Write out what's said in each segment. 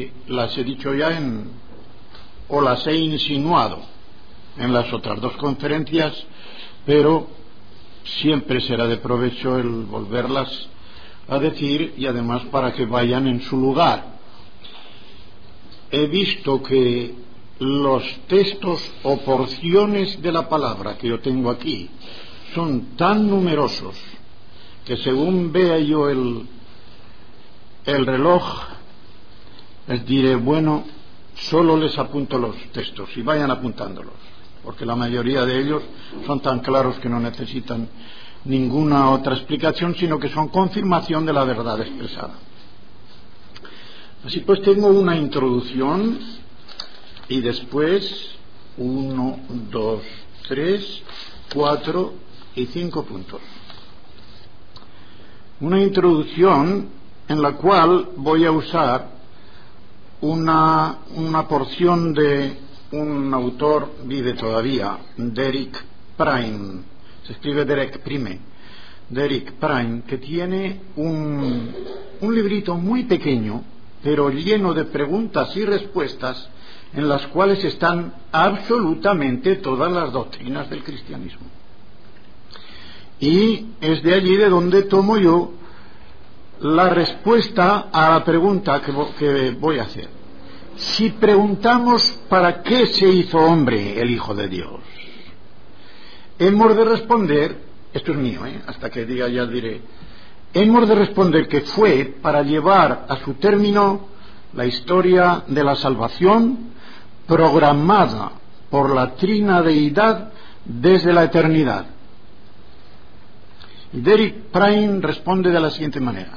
las he dicho ya o las he insinuado en las otras dos conferencias, pero siempre será de provecho el volverlas a decir, y además para que vayan en su lugar. He visto que los textos o porciones de la palabra que yo tengo aquí son tan numerosos que según vea yo el reloj, les diré, bueno, solo les apunto los textos y vayan apuntándolos, porque la mayoría de ellos son tan claros que no necesitan ninguna otra explicación, sino que son confirmación de la verdad expresada. Así pues, tengo una introducción y después 1, 2, 3, 4 y 5 puntos. Una introducción en la cual voy a usar una porción de un autor, vive todavía, Derek Pryne, se escribe Derek Pryne, que tiene un librito muy pequeño, pero lleno de preguntas y respuestas, en las cuales están absolutamente todas las doctrinas del cristianismo. Y es de allí de donde tomo yo la respuesta a la pregunta que voy a hacer. Si preguntamos ¿para qué se hizo hombre el Hijo de Dios?, hemos de responder, esto es mío, hasta que diga ya diré, hemos de responder que fue para llevar a su término la historia de la salvación programada por la trina deidad desde la eternidad. Y Derek Pryne responde de la siguiente manera: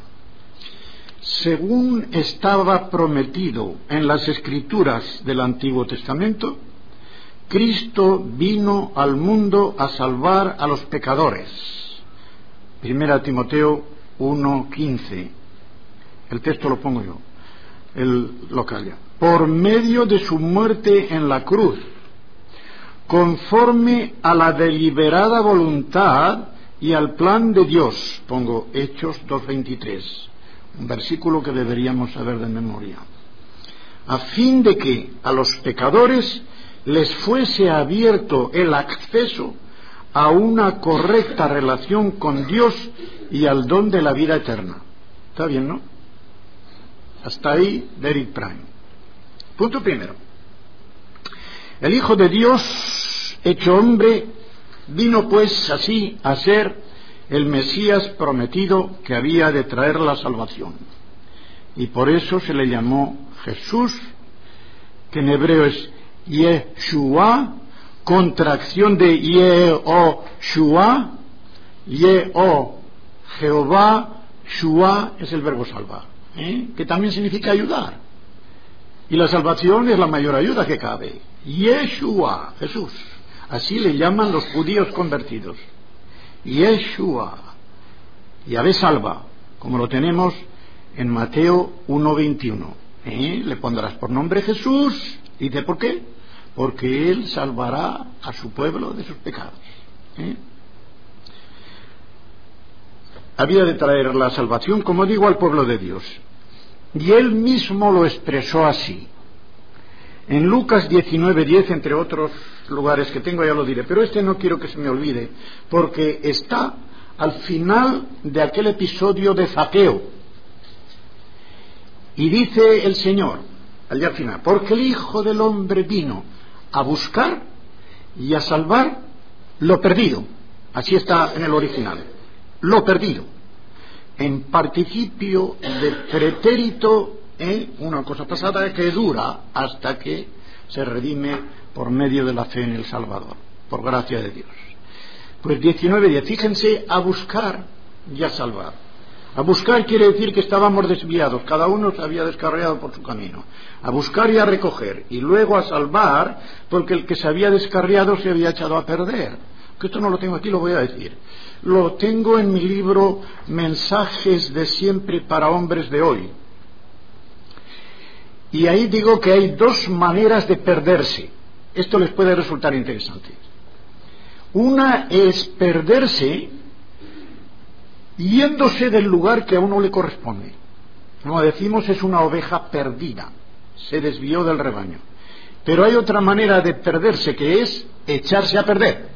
según estaba prometido en las Escrituras del Antiguo Testamento, Cristo vino al mundo a salvar a los pecadores. 1 Timoteo 1:15. El texto lo pongo yo, el local ya. Por medio de su muerte en la cruz, conforme a la deliberada voluntad y al plan de Dios. Pongo Hechos 2:23, un versículo que deberíamos saber de memoria. A fin de que a los pecadores les fuese abierto el acceso a una correcta relación con Dios y al don de la vida eterna. ¿Está bien, no? Hasta ahí Derek Pryne. Punto primero. El Hijo de Dios, hecho hombre, vino pues así a ser el Mesías prometido que había de traer la salvación. Y por eso se le llamó Jesús, que en hebreo es Yeshua, contracción de Yehoshua, Yeho, Jehová, Shua es el verbo salvar, que también significa ayudar. Y la salvación es la mayor ayuda que cabe. Yeshua, Jesús. Así le llaman los judíos convertidos. Yeshua. Yahvé salva, como lo tenemos en Mateo 1:21. Le pondrás por nombre Jesús. Dice, ¿por qué? Porque Él salvará a su pueblo de sus pecados. Había de traer la salvación, como digo, al pueblo de Dios. Y Él mismo lo expresó así. En Lucas 19:10, entre otros lugares que tengo, ya lo diré, pero este no quiero que se me olvide, porque está al final de aquel episodio de Zaqueo. Y dice el Señor, allá al final, porque el Hijo del Hombre vino a buscar y a salvar lo perdido. Así está en el original, lo perdido. En participio de pretérito, una cosa pasada que dura hasta que se redime por medio de la fe en el Salvador, por gracia de Dios. Pues 19:10, fíjense, a buscar y a salvar. A buscar quiere decir que estábamos desviados, cada uno se había descarriado por su camino. A buscar y a recoger, y luego a salvar, porque el que se había descarriado se había echado a perder. Que esto no lo tengo aquí, lo voy a decir. Lo tengo en mi libro Mensajes de siempre para hombres de hoy. Y ahí digo que hay dos maneras de perderse. Esto les puede resultar interesante. Una es perderse yéndose del lugar que a uno le corresponde. Como decimos, es una oveja perdida. se desvió del rebaño. Pero hay otra manera de perderse, que es echarse a perder.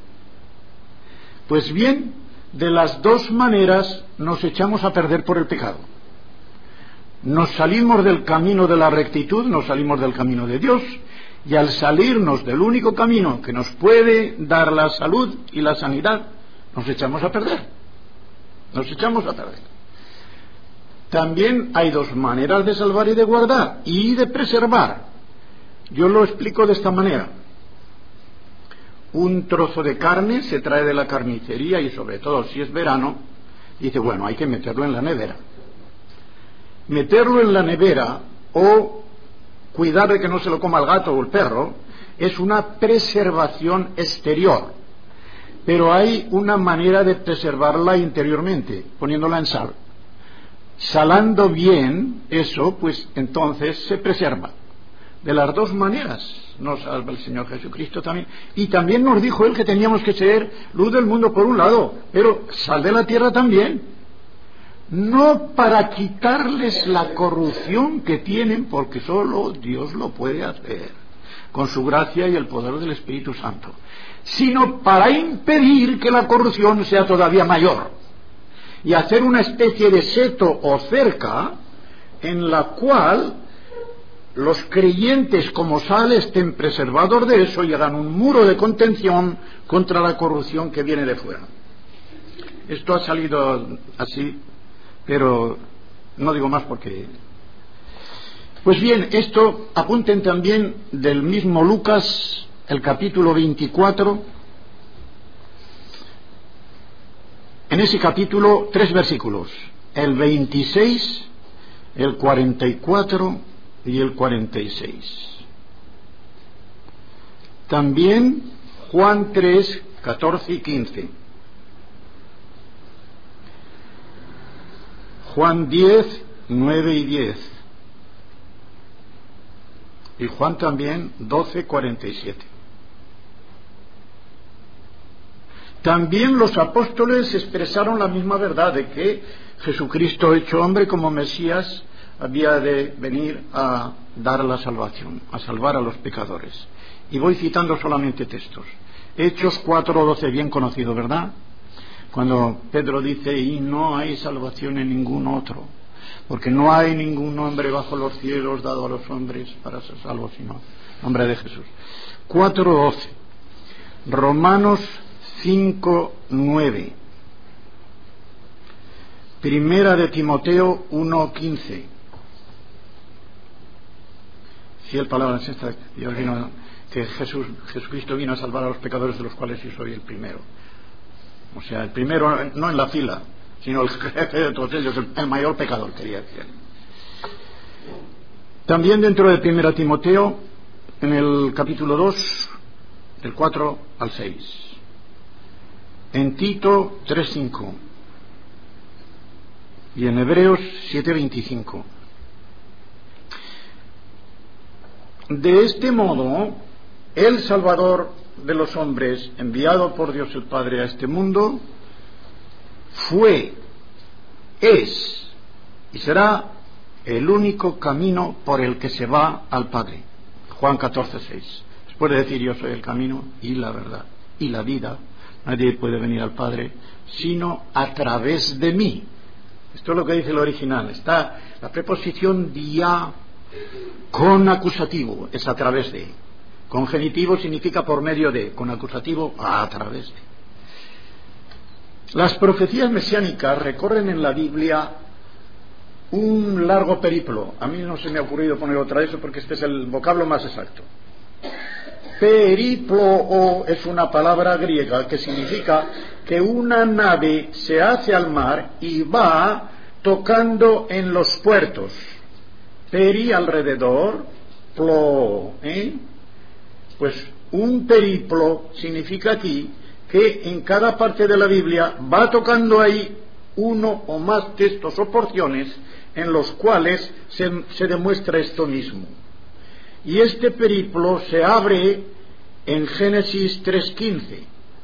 Pues bien, de las dos maneras nos echamos a perder por el pecado. Nos salimos del camino de la rectitud, nos salimos del camino de Dios, y al salirnos del único camino que nos puede dar la salud y la sanidad, nos echamos a perder. Nos echamos a perder. También hay dos maneras de salvar y de guardar y de preservar. Yo lo explico de esta manera. Un trozo de carne se trae de la carnicería y sobre todo si es verano, dice, bueno, hay que meterlo en la nevera. Meterlo en la nevera o cuidar de que no se lo coma el gato o el perro es una preservación exterior. Pero hay una manera de preservarla interiormente, poniéndola en sal. Salando bien eso, pues entonces se preserva. De las dos maneras nos salva el Señor Jesucristo también. Y también nos dijo Él que teníamos que ser luz del mundo por un lado, pero sal de la tierra también. No para quitarles la corrupción que tienen, porque solo Dios lo puede hacer, con su gracia y el poder del Espíritu Santo, sino para impedir que la corrupción sea todavía mayor y hacer una especie de seto o cerca en la cual los creyentes como sal estén preservados de eso y hagan un muro de contención contra la corrupción que viene de fuera. Esto ha salido así, pero no digo más porque... Pues bien, esto apunten también del mismo Lucas, el capítulo 24. En ese capítulo, 3 versículos, el 26, el 44 y el 46. También Juan 3, 14 y 15. Juan 10, 9 y 10. Y Juan también 12, 47. También los apóstoles expresaron la misma verdad de que Jesucristo hecho hombre como Mesías había de venir a dar la salvación, a salvar a los pecadores. Y voy citando solamente textos. Hechos 4:12, bien conocido, ¿verdad? Cuando Pedro dice, y no hay salvación en ningún otro, porque no hay ningún nombre bajo los cielos dado a los hombres para ser salvos, sino el nombre de Jesús. 4:12. Romanos 5:9. Primera de Timoteo 1:15. Fiel palabra es esta, Dios vino, que Jesucristo vino a salvar a los pecadores, de los cuales yo soy el primero. O sea, el primero no en la fila, sino el jefe de todos ellos, el mayor pecador, quería decir. También dentro de Primera Timoteo, en el capítulo 2, del 4 al 6. En Tito 3:5. Y en Hebreos 7:25. De este modo, el Salvador de los hombres, enviado por Dios el Padre a este mundo, fue, es y será el único camino por el que se va al Padre. Juan 14:6. Después de decir yo soy el camino y la verdad y la vida, nadie puede venir al Padre sino a través de mí. Esto es lo que dice el original. Está la preposición dia con acusativo, es a través de. Con genitivo significa por medio de, con acusativo a través de. Las profecías mesiánicas recorren en la Biblia un largo periplo. A mí no se me ha ocurrido poner otra vez porque este es el vocablo más exacto. Periplo es una palabra griega que significa que una nave se hace al mar y va tocando en los puertos. Peri alrededor, plo, Pues un periplo significa aquí que en cada parte de la Biblia va tocando ahí uno o más textos o porciones en los cuales se demuestra esto mismo. Y este periplo se abre en Génesis 3:15,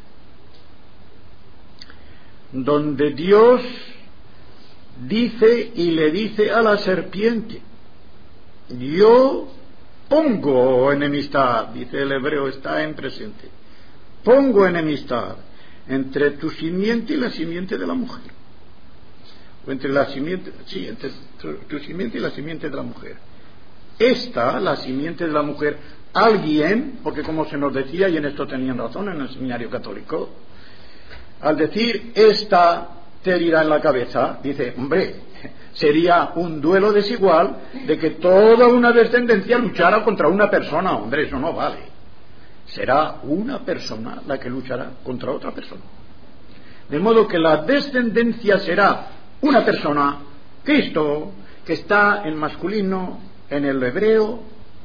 donde Dios dice y le dice a la serpiente, yo pongo enemistad, dice el hebreo, está en presente, pongo enemistad entre tu simiente y la simiente de la mujer, o entre la simiente, sí, entre tu simiente y la simiente de la mujer. Esta, la simiente de la mujer, alguien, porque como se nos decía, y en esto tenían razón en el seminario católico, al decir esta te herirá en la cabeza, dice, hombre, sería un duelo desigual de que toda una descendencia luchara contra una persona. Hombre, eso no vale. Será una persona la que luchará contra otra persona. De modo que la descendencia será una persona, Cristo, que está en masculino, en el hebreo,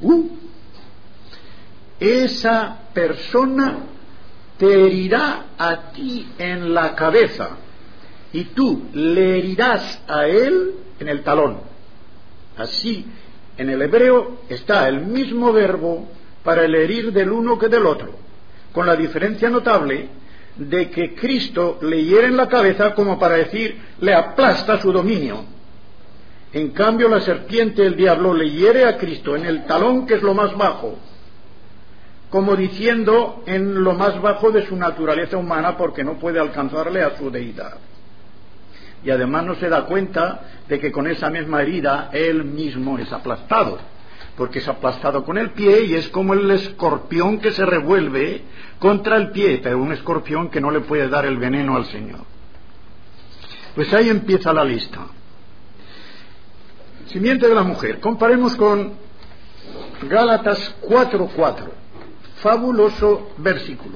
esa persona te herirá a ti en la cabeza y tú le herirás a él en el talón. Así, en el hebreo está el mismo verbo para el herir del uno que del otro, con la diferencia notable de que Cristo le hiere en la cabeza como para decir, le aplasta su dominio. En cambio, la serpiente, el diablo, le hiere a Cristo en el talón, que es lo más bajo, como diciendo en lo más bajo de su naturaleza humana, porque no puede alcanzarle a su deidad. Y además no se da cuenta de que con esa misma herida él mismo es aplastado, porque es aplastado con el pie y es como el escorpión que se revuelve contra el pie, pero un escorpión que no le puede dar el veneno al Señor. Pues ahí empieza la lista. Simiente de la mujer. Comparemos con Gálatas 4:4. Fabuloso versículo.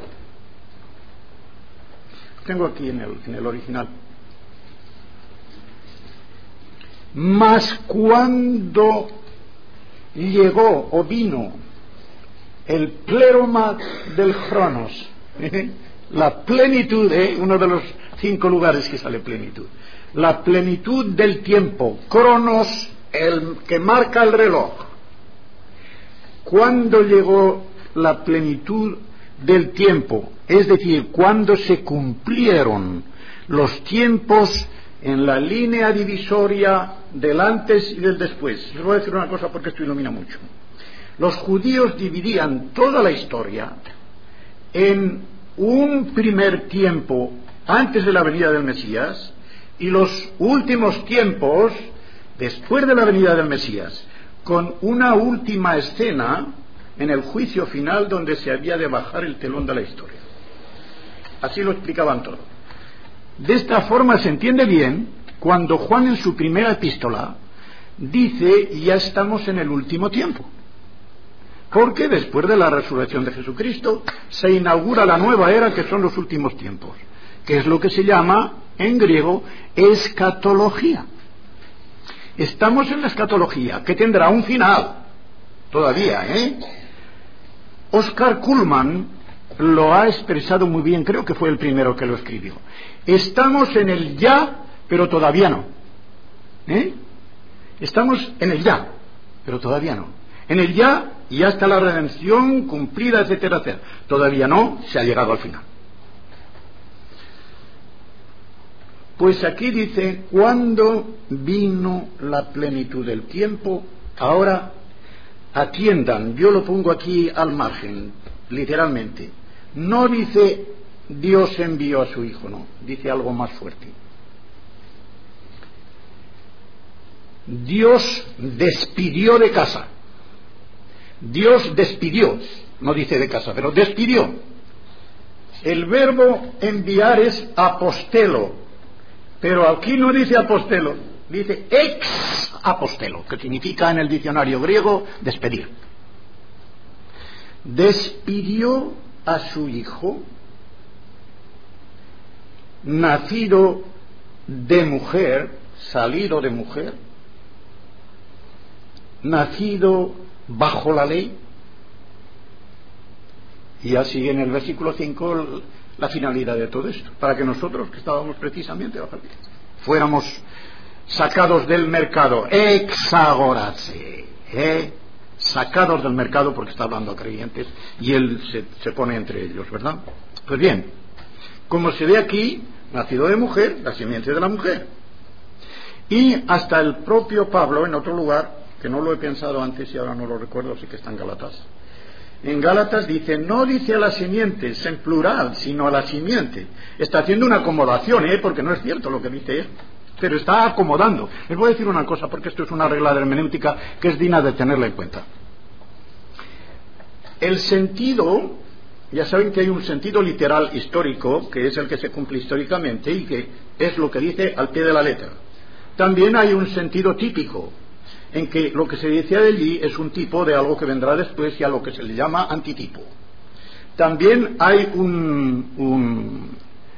Tengo aquí en el original. Mas cuando llegó o vino el pleroma del Cronos, la plenitud, uno de los 5 lugares que sale plenitud, la plenitud del tiempo, Cronos, el que marca el reloj. Cuando llegó la plenitud del tiempo, es decir, cuando se cumplieron los tiempos en la línea divisoria del antes y del después. Les voy a decir una cosa porque esto ilumina mucho. Los judíos dividían toda la historia en un primer tiempo antes de la venida del Mesías y los últimos tiempos después de la venida del Mesías, con una última escena en el juicio final donde se había de bajar el telón de la historia. Así lo explicaban todo. De esta forma se entiende bien cuando Juan en su primera epístola dice, ya estamos en el último tiempo, porque después de la resurrección de Jesucristo se inaugura la nueva era, que son los últimos tiempos, que es lo que se llama en griego escatología. Estamos en la escatología, que tendrá un final todavía, Oscar Cullmann lo ha expresado muy bien, creo que fue el primero que lo escribió. Estamos en el ya, pero todavía no. Estamos en el ya, pero todavía no. En el ya está la redención cumplida, etcétera, etcétera. Todavía no se ha llegado al final. Pues aquí dice, cuando vino la plenitud del tiempo. Ahora atiendan, yo lo pongo aquí al margen, literalmente. No dice Dios envió a su Hijo, no, dice algo más fuerte. Dios despidió de casa. Dios despidió, no dice de casa, pero despidió. El verbo enviar es apostelo, pero aquí no dice apostelo, dice ex apostelo, que significa en el diccionario griego despedir. Despidió a su Hijo, nacido de mujer, salido de mujer, nacido bajo la ley. Y ya sigue en el versículo 5 la finalidad de todo esto, para que nosotros, que estábamos precisamente bajo la ley, fuéramos sacados del mercado, exagorase, sacados del mercado, porque está hablando a creyentes y él se pone entre ellos, ¿verdad? Pues bien, como se ve aquí, nacido de mujer, la simiente de la mujer. Y hasta el propio Pablo, en otro lugar, que no lo he pensado antes y ahora no lo recuerdo, sí que está en Gálatas. En Gálatas dice, no dice a las simientes en plural, sino a la simiente. Está haciendo una acomodación, porque no es cierto lo que dice él, pero está acomodando. Les voy a decir una cosa, porque esto es una regla de hermenéutica que es digna de tenerla en cuenta. El sentido, ya saben que hay un sentido literal histórico, que es el que se cumple históricamente y que es lo que dice al pie de la letra. También hay un sentido típico, en que lo que se dice de allí es un tipo de algo que vendrá después y a lo que se le llama antitipo. También hay un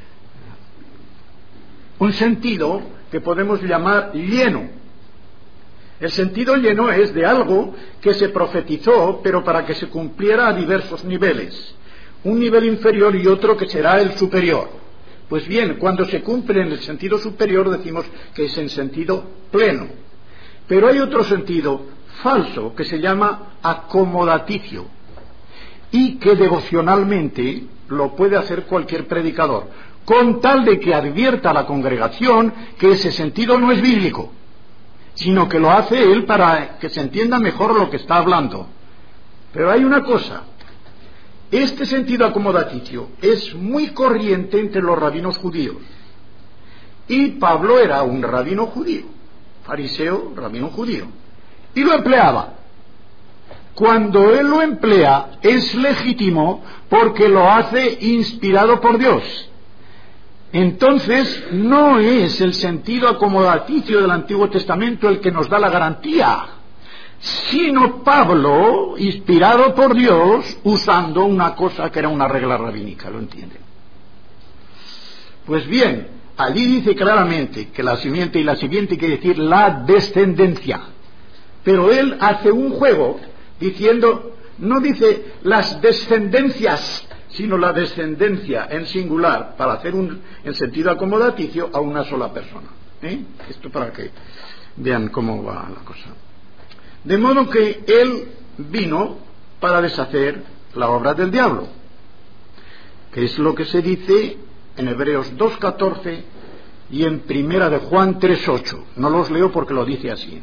sentido que podemos llamar lleno. El sentido lleno es de algo que se profetizó, pero para que se cumpliera a diversos niveles. Un nivel inferior y otro que será el superior. Pues bien, cuando se cumple en el sentido superior decimos que es en sentido pleno. Pero hay otro sentido falso que se llama acomodaticio y que devocionalmente lo puede hacer cualquier predicador, con tal de que advierta a la congregación que ese sentido no es bíblico, sino que lo hace él para que se entienda mejor lo que está hablando. Pero hay una cosa, este sentido acomodaticio es muy corriente entre los rabinos judíos, y Pablo era un rabino judío, fariseo, rabino judío, y lo empleaba. Cuando él lo emplea es legítimo porque lo hace inspirado por Dios. Entonces no es el sentido acomodaticio del Antiguo Testamento el que nos da la garantía, sino Pablo, inspirado por Dios, usando una cosa que era una regla rabínica, ¿lo entienden? Pues bien, allí dice claramente que la simiente y la simiente quiere decir la descendencia. Pero él hace un juego diciendo, no dice las descendencias, sino la descendencia en singular, para hacer en sentido acomodaticio a una sola persona. Esto para que vean cómo va la cosa. De modo que él vino para deshacer la obra del diablo, que es lo que se dice en Hebreos 2:14 y en Primera de Juan 3:8. No los leo porque lo dice así.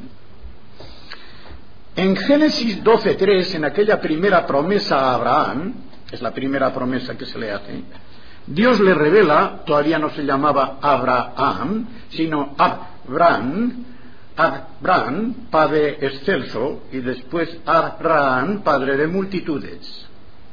En Génesis 12:3, en aquella primera promesa a Abraham, es la primera promesa que se le hace, Dios le revela, todavía no se llamaba Abraham, sino Abraham, padre excelso, y después Abraham, padre de multitudes.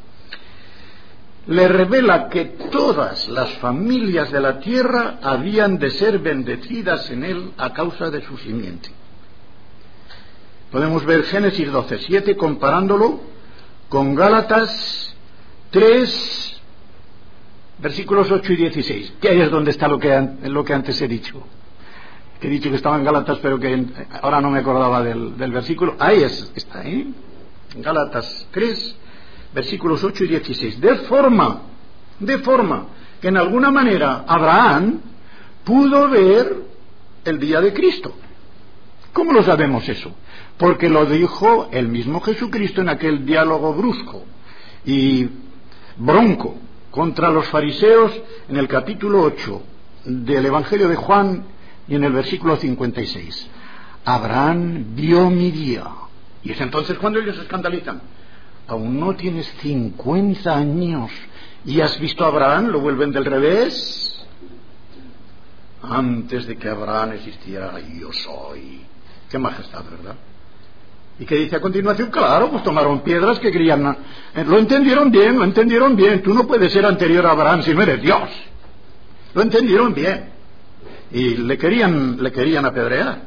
Le revela que todas las familias de la tierra habían de ser bendecidas en él a causa de su simiente. Podemos ver Génesis 12:7 comparándolo con Gálatas 3, versículos 8 y 16, que ahí es donde está lo que antes he dicho. Que he dicho que estaba en Gálatas, pero que ahora no me acordaba del versículo. Ahí está, Gálatas 3, versículos 8 y 16. De forma que en alguna manera Abraham pudo ver el día de Cristo. ¿Cómo lo sabemos eso? Porque lo dijo el mismo Jesucristo en aquel diálogo brusco y bronco contra los fariseos en el capítulo 8 del Evangelio de Juan y en el versículo 56. Abraham vio mi día. Y es entonces cuando ellos se escandalizan. Aún no tienes 50 años y has visto a Abraham, lo vuelven del revés. Antes de que Abraham existiera, yo soy. Qué majestad, ¿verdad? ¿Y qué dice a continuación? Claro, pues tomaron piedras que creían. Lo entendieron bien. Tú no puedes ser anterior a Abraham si no eres Dios. Lo entendieron bien. Y le querían apedrear.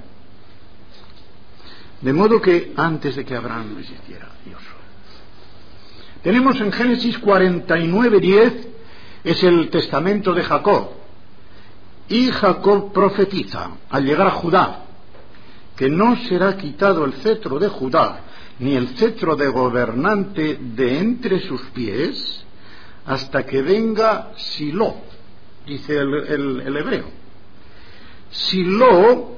De modo que antes de que Abraham no existiera, yo soy. Tenemos en Génesis 49:10, es el testamento de Jacob. Y Jacob profetiza al llegar a Judá que no será quitado el cetro de Judá, ni el cetro de gobernante de entre sus pies, hasta que venga Silo, dice el hebreo. Silo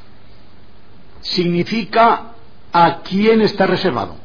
significa a quién está reservado,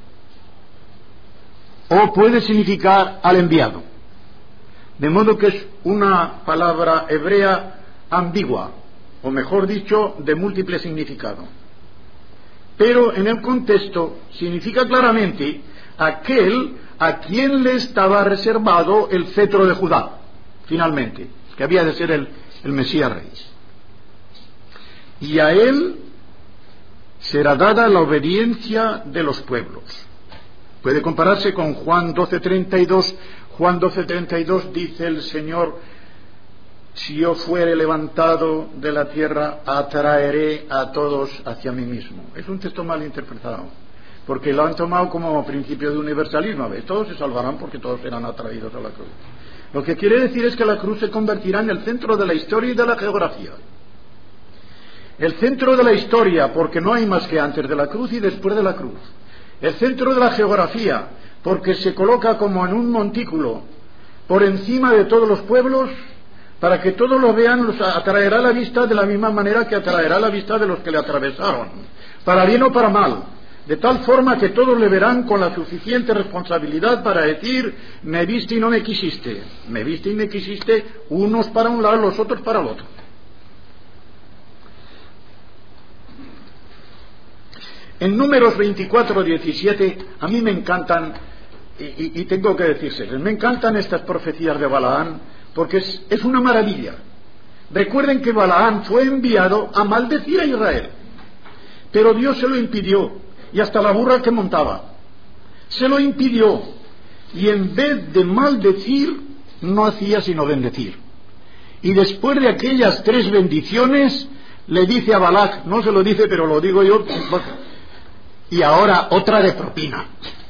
o puede significar al enviado, de modo que es una palabra hebrea ambigua, o mejor dicho, de múltiple significado. pero en el contexto significa claramente aquel a quien le estaba reservado el cetro de Judá, finalmente, que había de ser el Mesías Rey. Y a él será dada la obediencia de los pueblos. Puede compararse con Juan 12:32. Juan 12:32 dice el Señor: si yo fuere levantado de la tierra, atraeré a todos hacia mí mismo. Es un texto mal interpretado, porque lo han tomado como principio de universalismo. Todos se salvarán porque todos serán atraídos a la cruz. Lo que quiere decir es que la cruz se convertirá en el centro de la historia y de la geografía. El centro de la historia, porque no hay más que antes de la cruz y después de la cruz. El centro de la geografía, porque se coloca como en un montículo por encima de todos los pueblos, para que todos lo vean. Los atraerá la vista de la misma manera que atraerá la vista de los que le atravesaron, para bien o para mal, de tal forma que todos le verán con la suficiente responsabilidad para decir: me viste y no me quisiste, me viste y me quisiste, unos para un lado, los otros para el otro. En Números 24:17, a mí me encantan, y tengo que decírseles, me encantan estas profecías de Balaán, porque es una maravilla. Recuerden que Balaán fue enviado a maldecir a Israel, pero Dios se lo impidió, y hasta la burra que montaba se lo impidió, y en vez de maldecir no hacía sino bendecir. Y después de aquellas 3 bendiciones le dice a Balac, no se lo dice pero lo digo yo, y ahora otra de propina.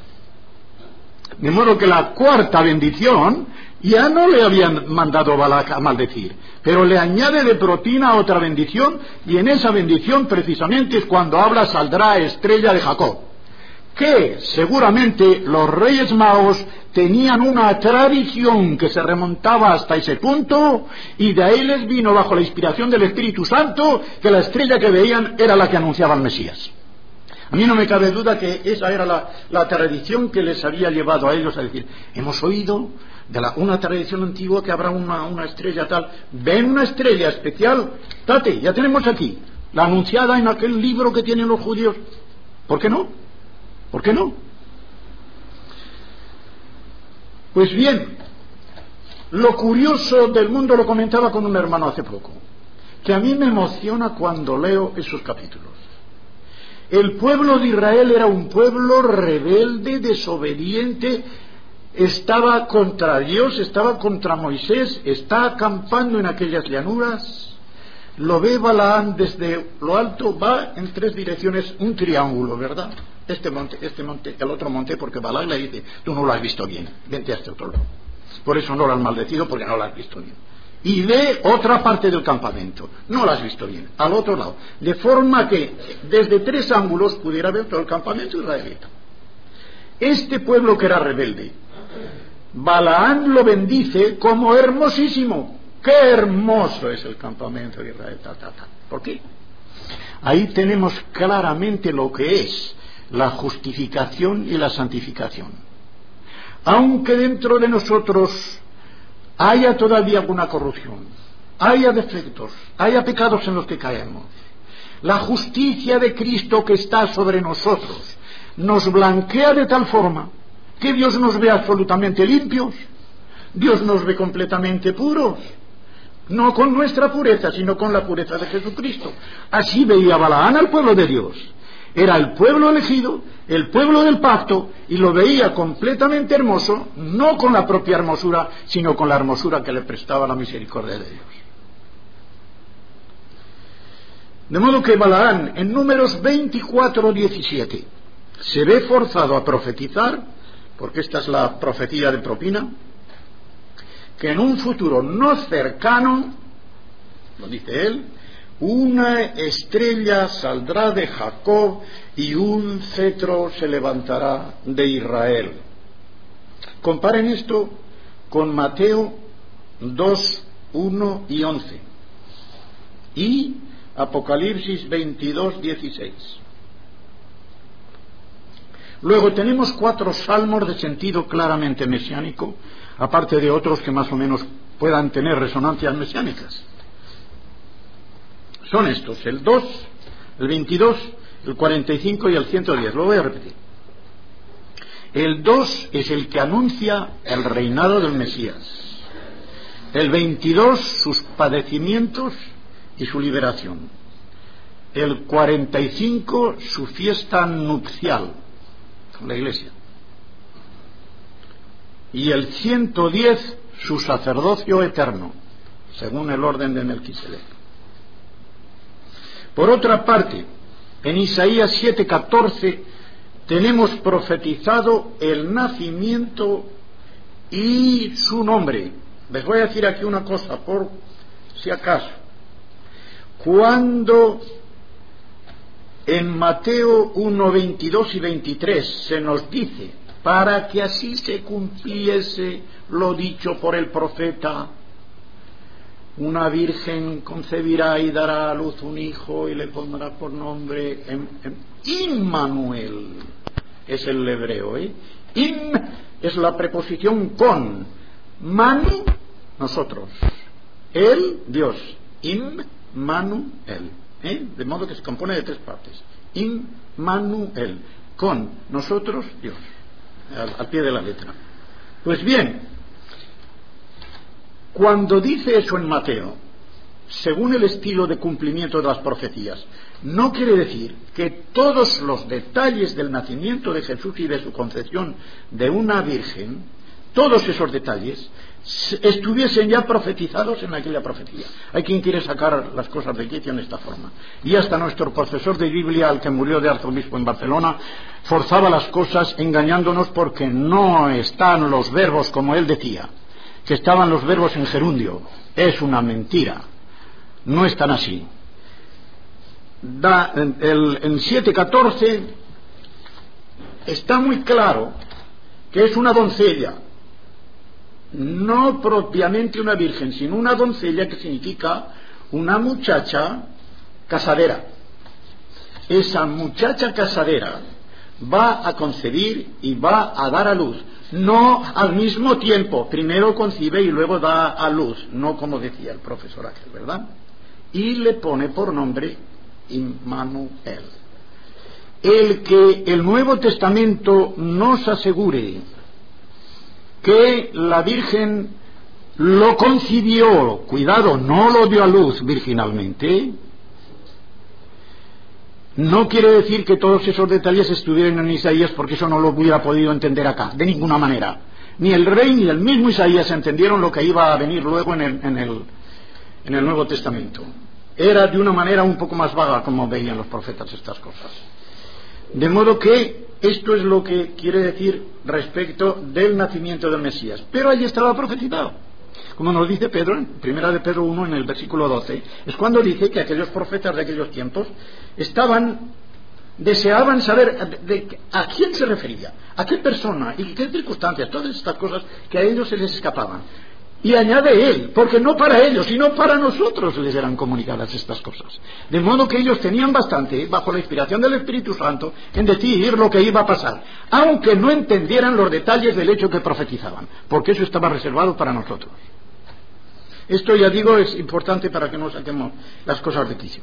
De modo que la 4ª bendición ya no le habían mandado Balac a maldecir, pero le añade de propina otra bendición, y en esa bendición precisamente es cuando habla: saldrá estrella de Jacob. Que seguramente los reyes magos tenían una tradición que se remontaba hasta ese punto, y de ahí les vino, bajo la inspiración del Espíritu Santo, que la estrella que veían era la que anunciaba al Mesías. A mí no me cabe duda que esa era la tradición que les había llevado a ellos a decir: hemos oído de una tradición antigua que habrá una estrella tal, ven una estrella especial, date, ya tenemos aquí la anunciada en aquel libro que tienen los judíos. ¿Por qué no? ¿Por qué no? Pues bien, lo curioso del mundo, lo comentaba con un hermano hace poco, que a mí me emociona cuando leo esos capítulos. El pueblo de Israel era un pueblo rebelde, desobediente, estaba contra Dios, estaba contra Moisés, está acampando en aquellas llanuras. Lo ve Balaán desde lo alto, va en 3 direcciones, un triángulo, ¿verdad? Este monte, el otro monte, porque Balaán le dice: tú no lo has visto bien, vente a este otro lado. Por eso no lo han maldecido, porque no lo has visto bien. Y ve otra parte del campamento, no lo has visto bien, al otro lado, de forma que desde 3 ángulos pudiera ver todo el campamento israelita. Este pueblo que era rebelde, Balaán lo bendice como hermosísimo. ¡Qué hermoso es el campamento de Israel! ¿Por qué? Ahí tenemos claramente lo que es la justificación y la santificación. Aunque dentro de nosotros haya todavía alguna corrupción, haya defectos, haya pecados en los que caemos, la justicia de Cristo que está sobre nosotros nos blanquea de tal forma que Dios nos ve absolutamente limpios, Dios nos ve completamente puros, no con nuestra pureza, sino con la pureza de Jesucristo. Así veía Balaán al pueblo de Dios. Era el pueblo elegido, el pueblo del pacto, y lo veía completamente hermoso, no con la propia hermosura, sino con la hermosura que le prestaba la misericordia de Dios. De modo que Balaán, en Números 24:17, se ve forzado a profetizar, porque esta es la profecía de propina, que en un futuro no cercano, lo dice él, una estrella saldrá de Jacob y un cetro se levantará de Israel. Comparen esto con Mateo 2, 1 y 11 y Apocalipsis 22, 16. Luego tenemos 4 salmos de sentido claramente mesiánico, aparte de otros que más o menos puedan tener resonancias mesiánicas. Son estos: el 2, el 22, el 45 y el 110. Lo voy a repetir. El 2 es el que anuncia el reinado del Mesías. El 22, sus padecimientos y su liberación. El 45, su fiesta nupcial con la Iglesia. Y el 110, su sacerdocio eterno, según el orden de Melquisedec. Por otra parte, en Isaías 7:14 tenemos profetizado el nacimiento y su nombre. Les voy a decir aquí una cosa, por si acaso. Cuando en Mateo 1, 22 y 23 se nos dice, para que así se cumpliese lo dicho por el profeta, una virgen concebirá y dará a luz un hijo y le pondrá por nombre Immanuel, es el hebreo, Im es la preposición con, manu, nosotros, el, Dios, Immanuel, de modo que se compone de 3 partes. Immanuel, con nosotros, Dios, al pie de la letra. Pues bien, cuando dice eso en Mateo, según el estilo de cumplimiento de las profecías, no quiere decir que todos los detalles del nacimiento de Jesús y de su concepción de una virgen, todos esos detalles, estuviesen ya profetizados en aquella profecía. Hay quien quiere sacar las cosas de quicio en esta forma. Y hasta nuestro profesor de Biblia, al que murió de arzobispo en Barcelona, forzaba las cosas engañándonos porque no están los verbos como él decía, que estaban los verbos en gerundio. Es una mentira. No están así. En 7:14 está muy claro que es una doncella, no propiamente una virgen, sino una doncella, que significa una muchacha casadera. Esa muchacha casadera va a concebir y va a dar a luz, no al mismo tiempo, primero concibe y luego da a luz, no como decía el profesor aquel, ¿verdad? Y le pone por nombre Immanuel. El que el Nuevo Testamento nos asegure que la Virgen lo concibió, cuidado, no lo dio a luz virginalmente, no quiere decir que todos esos detalles estuvieran en Isaías, porque eso no lo hubiera podido entender acá, de ninguna manera. Ni el rey ni el mismo Isaías entendieron lo que iba a venir luego en el Nuevo Testamento. Era de una manera un poco más vaga como veían los profetas estas cosas. De modo que esto es lo que quiere decir respecto del nacimiento del Mesías. Pero allí estaba profetizado. Como nos dice Pedro, en 1 de Pedro 1, en el versículo 12, es cuando dice que aquellos profetas de aquellos tiempos deseaban saber a quién se refería, a qué persona y qué circunstancias, todas estas cosas que a ellos se les escapaban. Y añade él, porque no para ellos, sino para nosotros les eran comunicadas estas cosas. De modo que ellos tenían bastante, bajo la inspiración del Espíritu Santo, en decidir lo que iba a pasar, aunque no entendieran los detalles del hecho que profetizaban, porque eso estaba reservado para nosotros. Esto, ya digo, es importante para que no saquemos las cosas de quicio.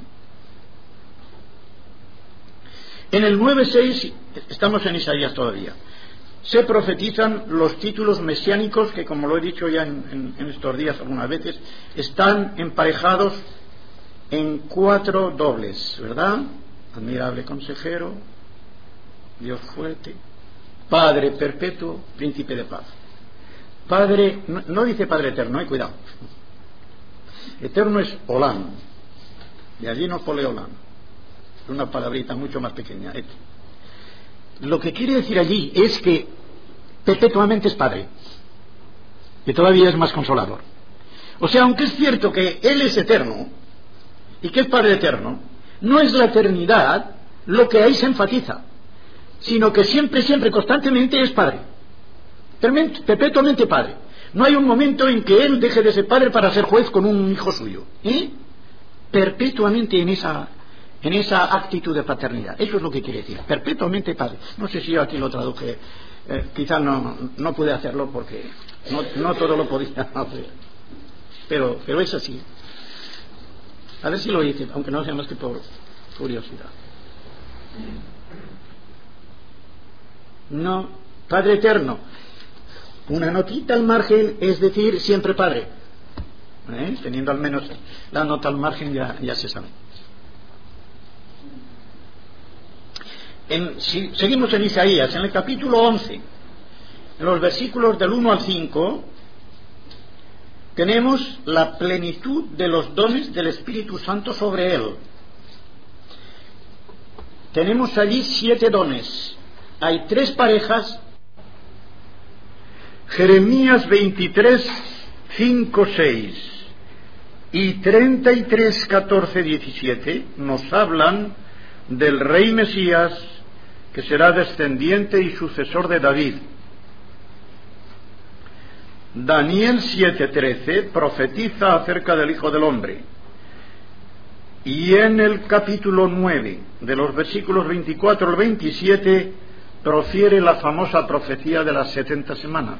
En el 9:6, estamos en Isaías todavía, se profetizan los títulos mesiánicos que, como lo he dicho ya en estos días algunas veces, están emparejados en 4 dobles, ¿verdad? Admirable consejero, Dios fuerte, Padre perpetuo, príncipe de paz. Padre, no dice Padre eterno, cuidado. Eterno es Olán, de allí nos pone Olán, es una palabrita mucho más pequeña. Lo que quiere decir allí es que perpetuamente es Padre, que todavía es más consolador. O sea, aunque es cierto que Él es eterno y que es Padre eterno, no es la eternidad lo que ahí se enfatiza, sino que siempre, constantemente es Padre, perpetuamente Padre. No hay un momento en que Él deje de ser Padre para ser juez con un hijo suyo, perpetuamente en esa actitud de paternidad. Eso es lo que quiere decir, perpetuamente Padre. No sé si yo aquí lo traduje, quizás no pude hacerlo porque no todo lo podía hacer, pero es así. A ver si lo hice, aunque no sea más que por curiosidad. No, Padre eterno. Una notita al margen es decir siempre Padre. Teniendo al menos la nota al margen ya se sabe. Si seguimos en Isaías, en el capítulo 11, en los versículos del 1 al 5, tenemos la plenitud de los dones del Espíritu Santo sobre él. Tenemos allí 7 dones. Hay 3 parejas. Jeremías 23, 5, 6 y 33, 14, 17 nos hablan del rey Mesías que será descendiente y sucesor de David. Daniel 7:13 profetiza acerca del Hijo del Hombre, y en el capítulo 9 de los versículos 24 al 27 profiere la famosa profecía de las 70 semanas,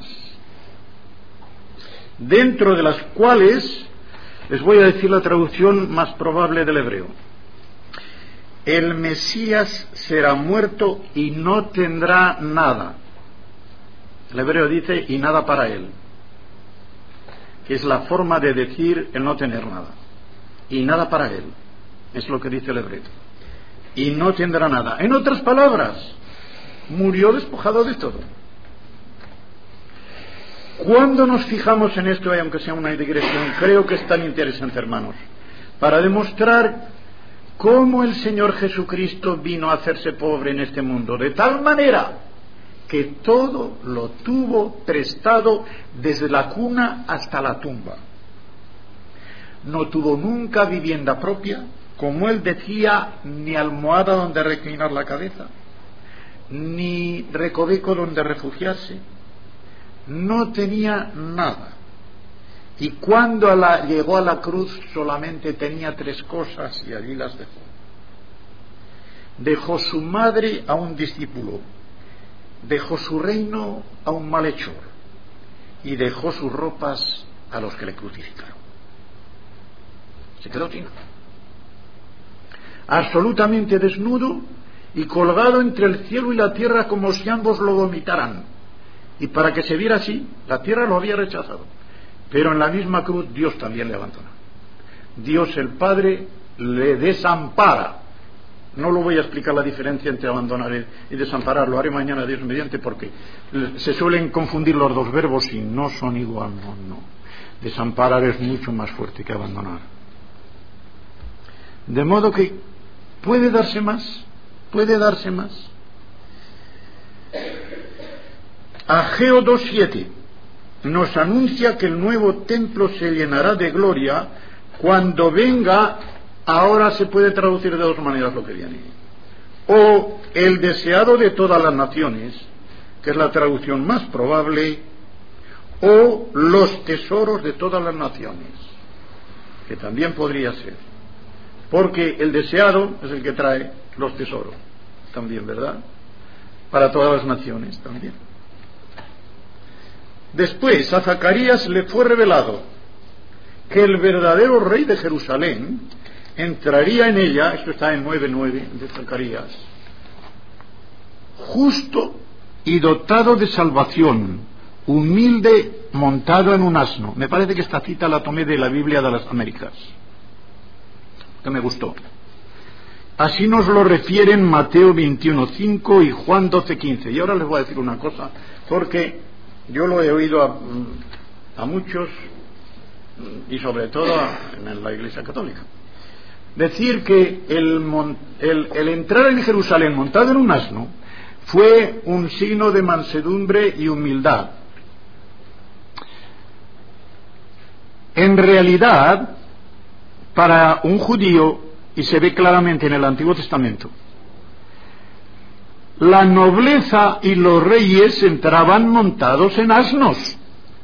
dentro de las cuales les voy a decir la traducción más probable del hebreo. El Mesías será muerto y no tendrá nada. El hebreo dice y nada para él, que es la forma de decir el no tener nada. Y nada para él, es lo que dice el hebreo. Y no tendrá nada. En otras palabras, murió despojado de todo. Cuando nos fijamos en esto, y aunque sea una digresión, creo que es tan interesante, hermanos, para demostrar cómo el Señor Jesucristo vino a hacerse pobre en este mundo, de tal manera que todo lo tuvo prestado desde la cuna hasta la tumba. No tuvo nunca vivienda propia, como él decía, ni almohada donde reclinar la cabeza, ni recoveco donde refugiarse. No tenía nada. Y cuando llegó a la cruz solamente tenía 3 cosas y allí las dejó. Dejó su madre a un discípulo, dejó su reino a un malhechor y dejó sus ropas a los que le crucificaron. Se quedó sin nada, absolutamente desnudo y colgado entre el cielo y la tierra como si ambos lo vomitaran. Y para que se viera así, la tierra lo había rechazado, pero en la misma cruz Dios también le abandona. Dios el Padre le desampara. No lo voy a explicar la diferencia entre abandonar y desamparar, lo haré mañana Dios mediante, porque se suelen confundir los dos verbos y no son igual. No. Desamparar es mucho más fuerte que abandonar. De modo que puede darse más. Ageo 2:7 nos anuncia que el nuevo templo se llenará de gloria cuando venga. Ahora se puede traducir de 2 maneras lo que viene: o el deseado de todas las naciones, que es la traducción más probable, o los tesoros de todas las naciones, que también podría ser, porque el deseado es el que trae los tesoros también, ¿verdad? Para todas las naciones también. Después a Zacarías le fue revelado que el verdadero rey de Jerusalén entraría en ella, esto está en 9:9 de Zacarías, justo y dotado de salvación, humilde, montado en un asno. Me parece que esta cita la tomé de la Biblia de las Américas, que me gustó. Así nos lo refieren Mateo 21:5 y Juan 12:15. Y ahora les voy a decir una cosa, porque yo lo he oído a muchos, y sobre todo en la Iglesia Católica, decir que el entrar en Jerusalén montado en un asno fue un signo de mansedumbre y humildad. En realidad, para un judío, y se ve claramente en el Antiguo Testamento, la nobleza y los reyes entraban montados en asnos.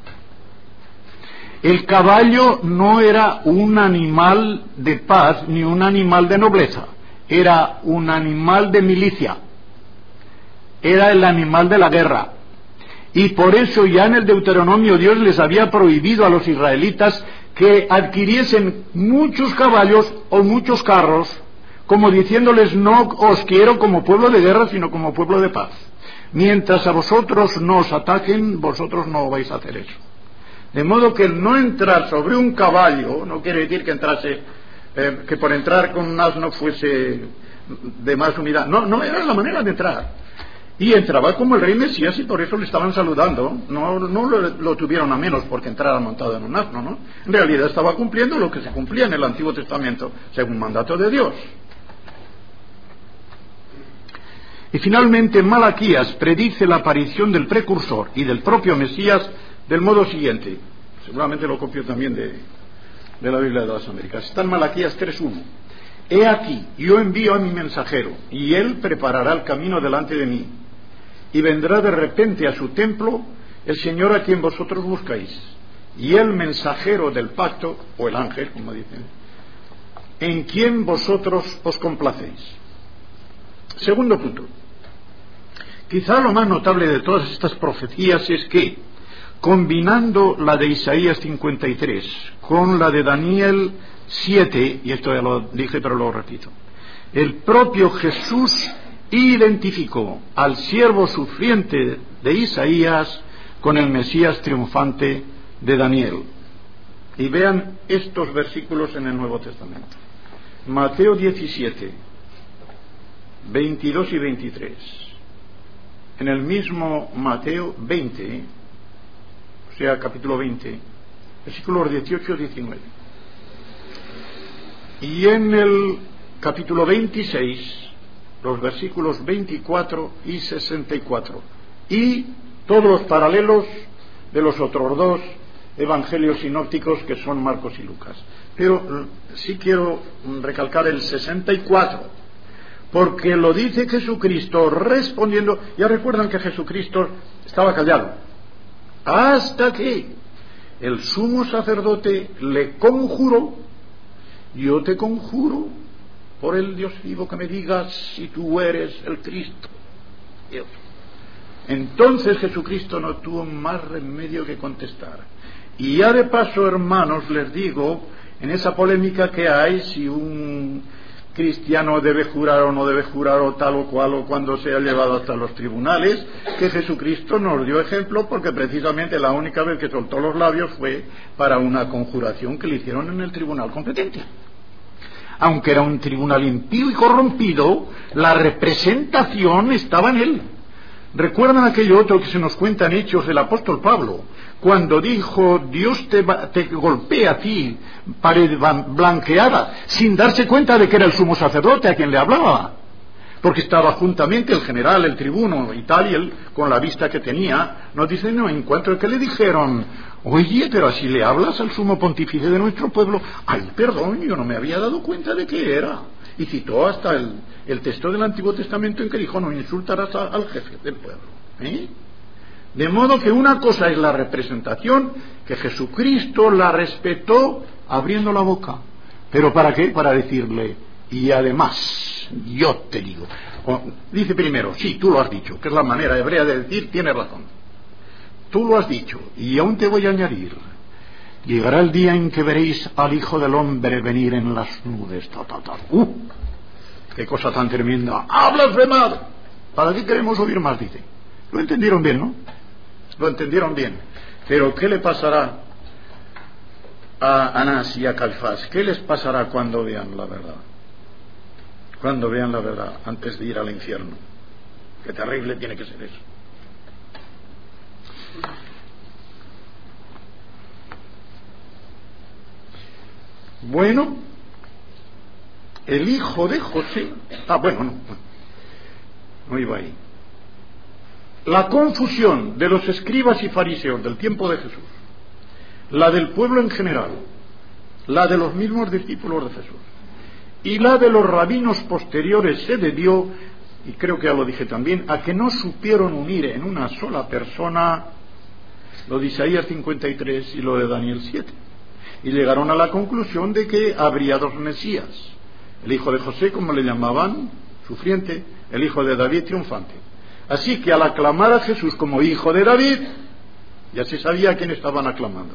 El caballo no era un animal de paz ni un animal de nobleza, era un animal de milicia, era el animal de la guerra. Y por eso ya en el Deuteronomio Dios les había prohibido a los israelitas que adquiriesen muchos caballos o muchos carros como diciéndoles: no os quiero como pueblo de guerra, sino como pueblo de paz. Mientras a vosotros no os ataquen, vosotros no vais a hacer eso. De modo que el no entrar sobre un caballo no quiere decir que entrase, que por entrar con un asno fuese de más humildad. No era la manera de entrar. Y entraba como el rey Mesías, y por eso le estaban saludando. No lo tuvieron a menos porque entrara montado en un asno, ¿no? En realidad estaba cumpliendo lo que se cumplía en el Antiguo Testamento, según mandato de Dios. Y finalmente Malaquías predice la aparición del precursor y del propio Mesías del modo siguiente. Seguramente lo copio también de la Biblia de las Américas. Está en Malaquías 3:1. He aquí, yo envío a mi mensajero, y él preparará el camino delante de mí. Y vendrá de repente a su templo el Señor a quien vosotros buscáis, y el mensajero del pacto, o el ángel, como dicen, en quien vosotros os complacéis. Segundo punto. Quizá lo más notable de todas estas profecías es que, combinando la de Isaías 53 con la de Daniel 7, y esto ya lo dije pero lo repito, el propio Jesús identificó al siervo sufriente de Isaías con el Mesías triunfante de Daniel. Y vean estos versículos en el Nuevo Testamento. Mateo 17, 22 y 23. En el mismo Mateo 20, o sea, capítulo 20, versículos 18 y 19. Y en el capítulo 26, los versículos 24 y 64. Y todos los paralelos de los otros dos evangelios sinópticos, que son Marcos y Lucas. Pero sí quiero recalcar el 64. Porque lo dice Jesucristo respondiendo. Ya recuerdan que Jesucristo estaba callado hasta que el sumo sacerdote le conjuró: yo te conjuro por el Dios vivo que me digas si tú eres el Cristo. Entonces Jesucristo no tuvo más remedio que contestar. Y ya de paso, hermanos, les digo, en esa polémica que hay, si un cristiano debe jurar o no debe jurar, o tal o cual, o cuando sea llevado hasta los tribunales, que Jesucristo nos dio ejemplo, porque precisamente la única vez que soltó los labios fue para una conjuración que le hicieron en el tribunal competente. Aunque era un tribunal impío y corrompido, la representación estaba en él. ¿Recuerdan aquello otro que se nos cuenta en Hechos del apóstol Pablo? Cuando dijo: Dios te golpea a ti, pared blanqueada, sin darse cuenta de que era el sumo sacerdote a quien le hablaba. Porque estaba juntamente el general, el tribuno y tal, y él, con la vista que tenía, nos dice: no, en cuanto a que le dijeron: oye, pero así le hablas al sumo pontífice de nuestro pueblo. Ay, perdón, yo no me había dado cuenta de que era. Y citó hasta el texto del Antiguo Testamento en que dijo: no insultarás al jefe del pueblo. De modo que una cosa es la representación, que Jesucristo la respetó abriendo la boca. ¿Pero para qué? Para decirle: y además, yo te digo. Dice primero: sí, tú lo has dicho, que es la manera hebrea de decir, tienes razón. Tú lo has dicho, y aún te voy a añadir: llegará el día en que veréis al Hijo del Hombre venir en las nubes. ¡Qué cosa tan tremenda! ¡Ha blasfemado! ¿Para qué queremos oír más? Dice. Lo entendieron bien, ¿no? Lo entendieron bien. Pero ¿qué le pasará a Anás y a Caifás? ¿Qué les pasará cuando vean la verdad? Cuando vean la verdad, antes de ir al infierno. Qué terrible tiene que ser eso. Bueno, el hijo de José... no iba ahí. La confusión de los escribas y fariseos del tiempo de Jesús, la del pueblo en general, la de los mismos discípulos de Jesús y la de los rabinos posteriores se debió, y creo que ya lo dije también, a que no supieron unir en una sola persona lo de Isaías 53 y lo de Daniel 7. Y llegaron a la conclusión de que habría dos Mesías: el hijo de José, como le llamaban, sufriente; el hijo de David, triunfante. Así que al aclamar a Jesús como hijo de David, ya se sabía a quién estaban aclamando,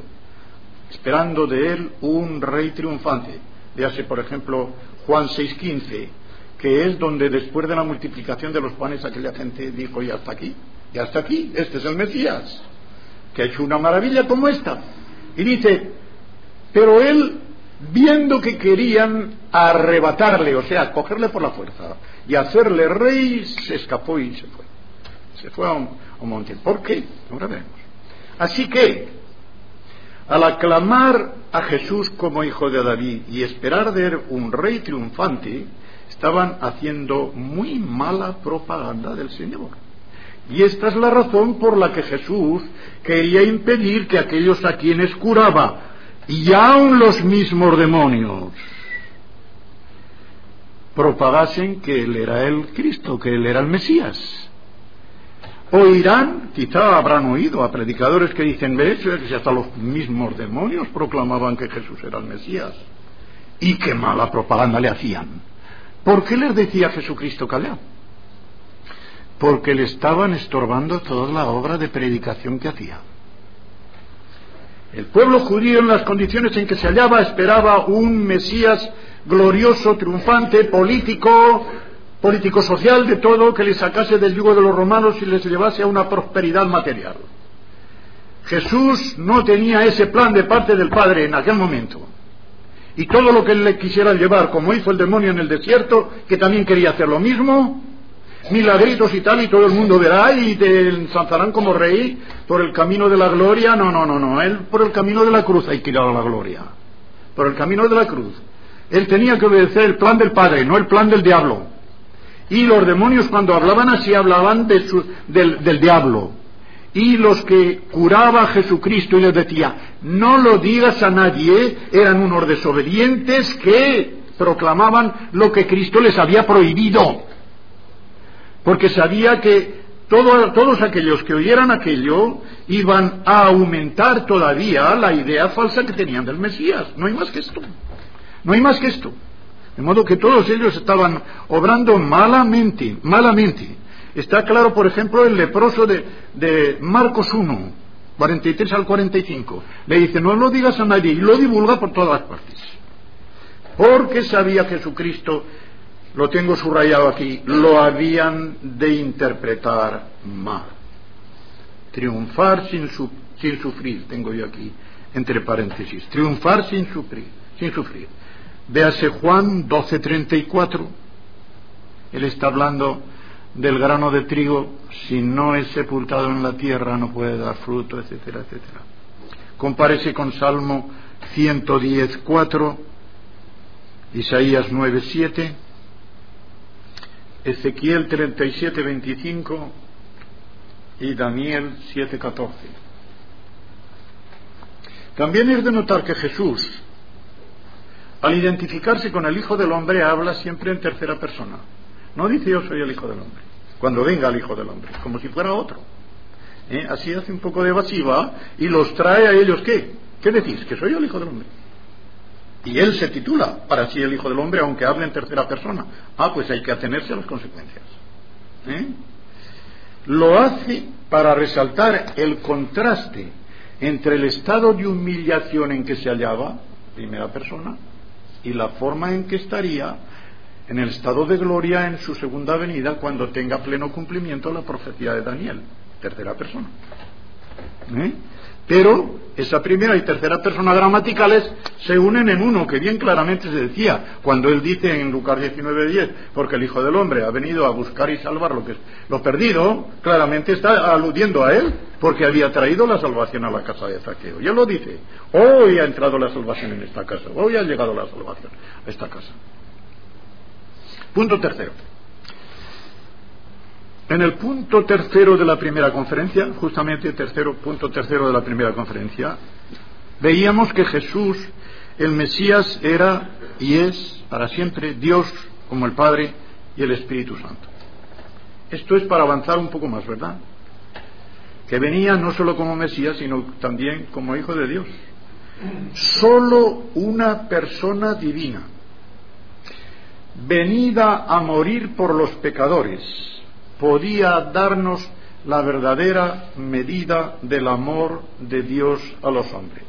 esperando de él un rey triunfante. Véase, por ejemplo, Juan 6:15: que es donde después de la multiplicación de los panes aquella gente dijo, ya está aquí, este es el Mesías, que ha hecho una maravilla como esta. Y dice, pero él, viendo que querían arrebatarle, o sea, cogerle por la fuerza y hacerle rey, se escapó y se fue a un monte. ¿Por qué? Ahora veremos. Así que, al aclamar a Jesús como hijo de David y esperar ver un rey triunfante, estaban haciendo muy mala propaganda del Señor. Y esta es la razón por la que Jesús quería impedir que aquellos a quienes curaba, y aun los mismos demonios, propagasen que Él era el Cristo, que Él era el Mesías. Oirán, quizá habrán oído a predicadores que dicen, ¿ves? Que hasta los mismos demonios proclamaban que Jesús era el Mesías. Y qué mala propaganda le hacían. ¿Por qué les decía Jesucristo callad? Porque le estaban estorbando toda la obra de predicación que hacía. El pueblo judío, en las condiciones en que se hallaba, esperaba un Mesías glorioso, triunfante, político social, de todo, que les sacase del yugo de los romanos y les llevase a una prosperidad material. Jesús no tenía ese plan de parte del Padre en aquel momento. Y todo lo que él le quisiera llevar, como hizo el demonio en el desierto, que también quería hacer lo mismo, milagritos y tal, y todo el mundo verá y te ensalzarán como rey por el camino de la gloria. No, él por el camino de la cruz hay que ir a la gloria, por el camino de la cruz. Él tenía que obedecer el plan del Padre, no el plan del diablo. Y los demonios, cuando hablaban así, hablaban del diablo. Y los que curaba Jesucristo y les decía, no lo digas a nadie, eran unos desobedientes que proclamaban lo que Cristo les había prohibido, porque sabía que todos aquellos que oyeran aquello iban a aumentar todavía la idea falsa que tenían del Mesías. No hay más que esto. De modo que todos ellos estaban obrando malamente. Está claro, por ejemplo, el leproso de Marcos 1, 43 al 45. Le dice, no lo digas a nadie, y lo divulga por todas partes. Porque sabía Jesucristo, lo tengo subrayado aquí, lo habían de interpretar mal. Triunfar sin sufrir, tengo yo aquí, entre paréntesis. Triunfar sin sufrir. Véase Juan 12:34. Él está hablando del grano de trigo, si no es sepultado en la tierra no puede dar fruto, etcétera, etcétera. Compárese con Salmo 110:4, Isaías 9:7, Ezequiel 37:25 y Daniel 7:14. También es de notar que Jesús, al identificarse con el Hijo del Hombre, habla siempre en tercera persona. No dice yo soy el Hijo del Hombre, cuando venga el Hijo del Hombre, como si fuera otro. Así hace un poco de evasiva y los trae a ellos. ¿Qué decís? Que soy yo el Hijo del Hombre. Y él se titula para sí el Hijo del Hombre, aunque hable en tercera persona. Pues hay que atenerse a las consecuencias. Lo hace para resaltar el contraste entre el estado de humillación en que se hallaba, primera persona, y la forma en que estaría en el estado de gloria en su segunda venida, cuando tenga pleno cumplimiento la profecía de Daniel, tercera persona. Pero esa primera y tercera persona gramaticales se unen en uno, que bien claramente se decía cuando él dice en Lucas 19:10, porque el Hijo del Hombre ha venido a buscar y salvar lo perdido. Claramente está aludiendo a él, porque había traído la salvación a la casa de Zaqueo. Y él lo dice, hoy ha entrado la salvación en esta casa, hoy ha llegado la salvación a esta casa. Punto tercero. En el punto tercero de la primera conferencia, justamente punto tercero de la primera conferencia, veíamos que Jesús, el Mesías, era y es para siempre Dios como el Padre y el Espíritu Santo. Esto es para avanzar un poco más, ¿verdad? Que venía no solo como Mesías, sino también como Hijo de Dios. Solo una persona divina, venida a morir por los pecadores, podía darnos la verdadera medida del amor de Dios a los hombres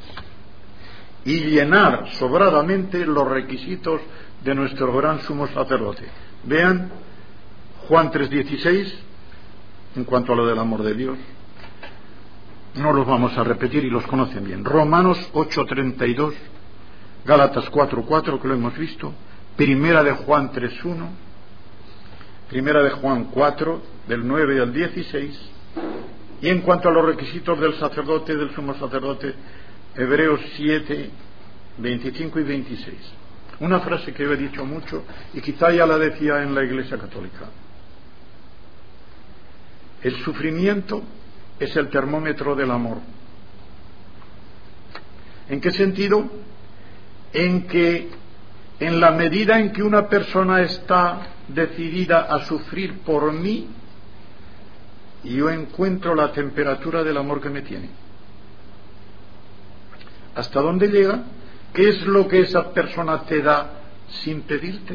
y llenar sobradamente los requisitos de nuestro gran sumo sacerdote. Vean Juan 3:16, en cuanto a lo del amor de Dios. No los vamos a repetir y los conocen bien. Romanos 8:32, Gálatas 4:4, que lo hemos visto, Primera de Juan 3:1, Primera de Juan 4, del 9 al 16, y en cuanto a los requisitos del sacerdote, del sumo sacerdote, Hebreos 7, 25 y 26. Una frase que yo he dicho mucho y quizá ya la decía en la Iglesia Católica. El sufrimiento es el termómetro del amor. ¿En qué sentido? En que en la medida en que una persona está decidida a sufrir por mí, yo encuentro la temperatura del amor que me tiene. ¿Hasta dónde llega? ¿Qué es lo que esa persona te da sin pedirte?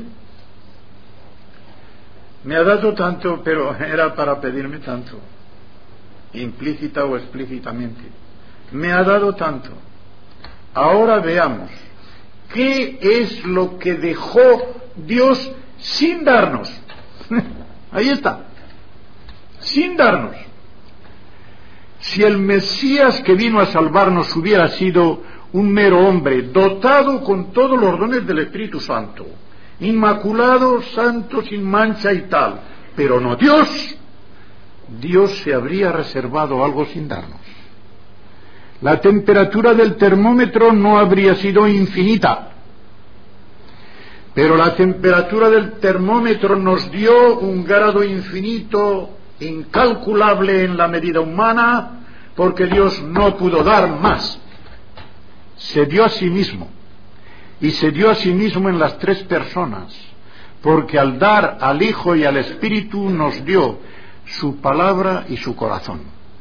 Me ha dado tanto, pero era para pedirme tanto, implícita o explícitamente. Me ha dado tanto. Ahora veamos, ¿qué es lo que dejó Dios sin darnos? Ahí está, sin darnos. Si el Mesías que vino a salvarnos hubiera sido un mero hombre, dotado con todos los dones del Espíritu Santo, inmaculado, santo, sin mancha y tal, pero no Dios, Dios se habría reservado algo sin darnos. La temperatura del termómetro no habría sido infinita, pero la temperatura del termómetro nos dio un grado infinito, incalculable en la medida humana, porque Dios no pudo dar más. Se dio a sí mismo, y se dio a sí mismo en las tres personas, porque al dar al Hijo y al Espíritu nos dio su palabra y su corazón.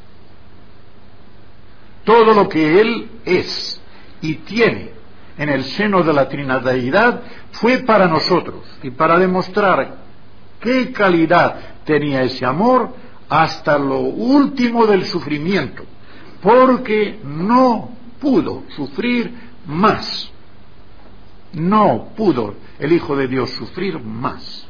Todo lo que Él es y tiene en el seno de la Trinidad fue para nosotros, y para demostrar qué calidad tenía ese amor hasta lo último del sufrimiento, porque no pudo sufrir más. No pudo el Hijo de Dios sufrir más.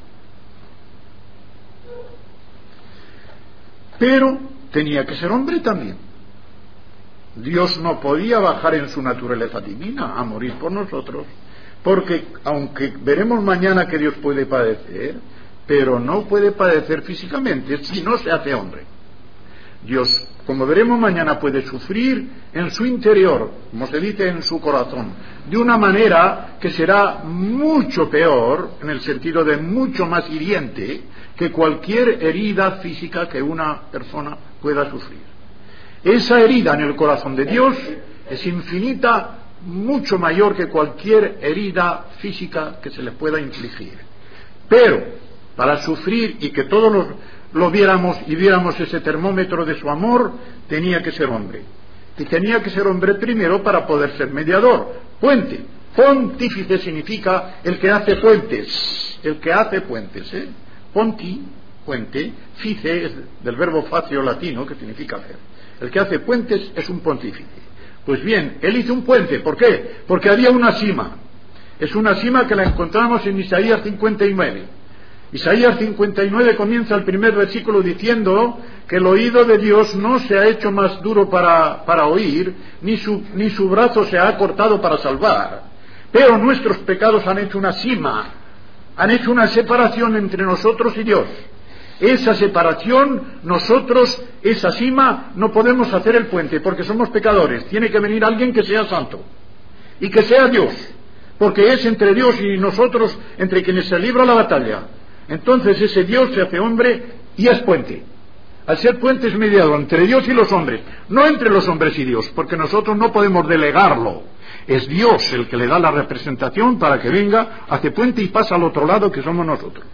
Pero tenía que ser hombre también. Dios no podía bajar en su naturaleza divina a morir por nosotros, porque aunque veremos mañana que Dios puede padecer, pero no puede padecer físicamente si no se hace hombre. Dios, como veremos mañana, puede sufrir en su interior, como se dice, en su corazón, de una manera que será mucho peor, en el sentido de mucho más hiriente, que cualquier herida física que una persona pueda sufrir. Esa herida en el corazón de Dios es infinita, mucho mayor que cualquier herida física que se le pueda infligir. Pero, para sufrir y que todos lo viéramos y viéramos ese termómetro de su amor, tenía que ser hombre. Y tenía que ser hombre primero para poder ser mediador, puente. Pontífice significa el que hace puentes, el que hace puentes, Ponti, puente, fice es del verbo facio latino, que significa hacer. El que hace puentes es un pontífice. Pues bien, él hizo un puente. ¿Por qué? Porque había una cima. Es una cima que la encontramos en Isaías 59. Isaías 59 comienza el primer versículo diciendo que el oído de Dios no se ha hecho más duro para oír, ni su brazo se ha cortado para salvar. Pero nuestros pecados han hecho una cima, han hecho una separación entre nosotros y Dios. Esa separación, nosotros, esa cima, no podemos hacer el puente porque somos pecadores. Tiene que venir alguien que sea santo y que sea Dios, porque es entre Dios y nosotros entre quienes se libra la batalla. Entonces ese Dios se hace hombre y es puente. Al ser puente es mediador entre Dios y los hombres, no entre los hombres y Dios, porque nosotros no podemos delegarlo. Es Dios el que le da la representación para que venga, hace puente y pasa al otro lado, que somos nosotros.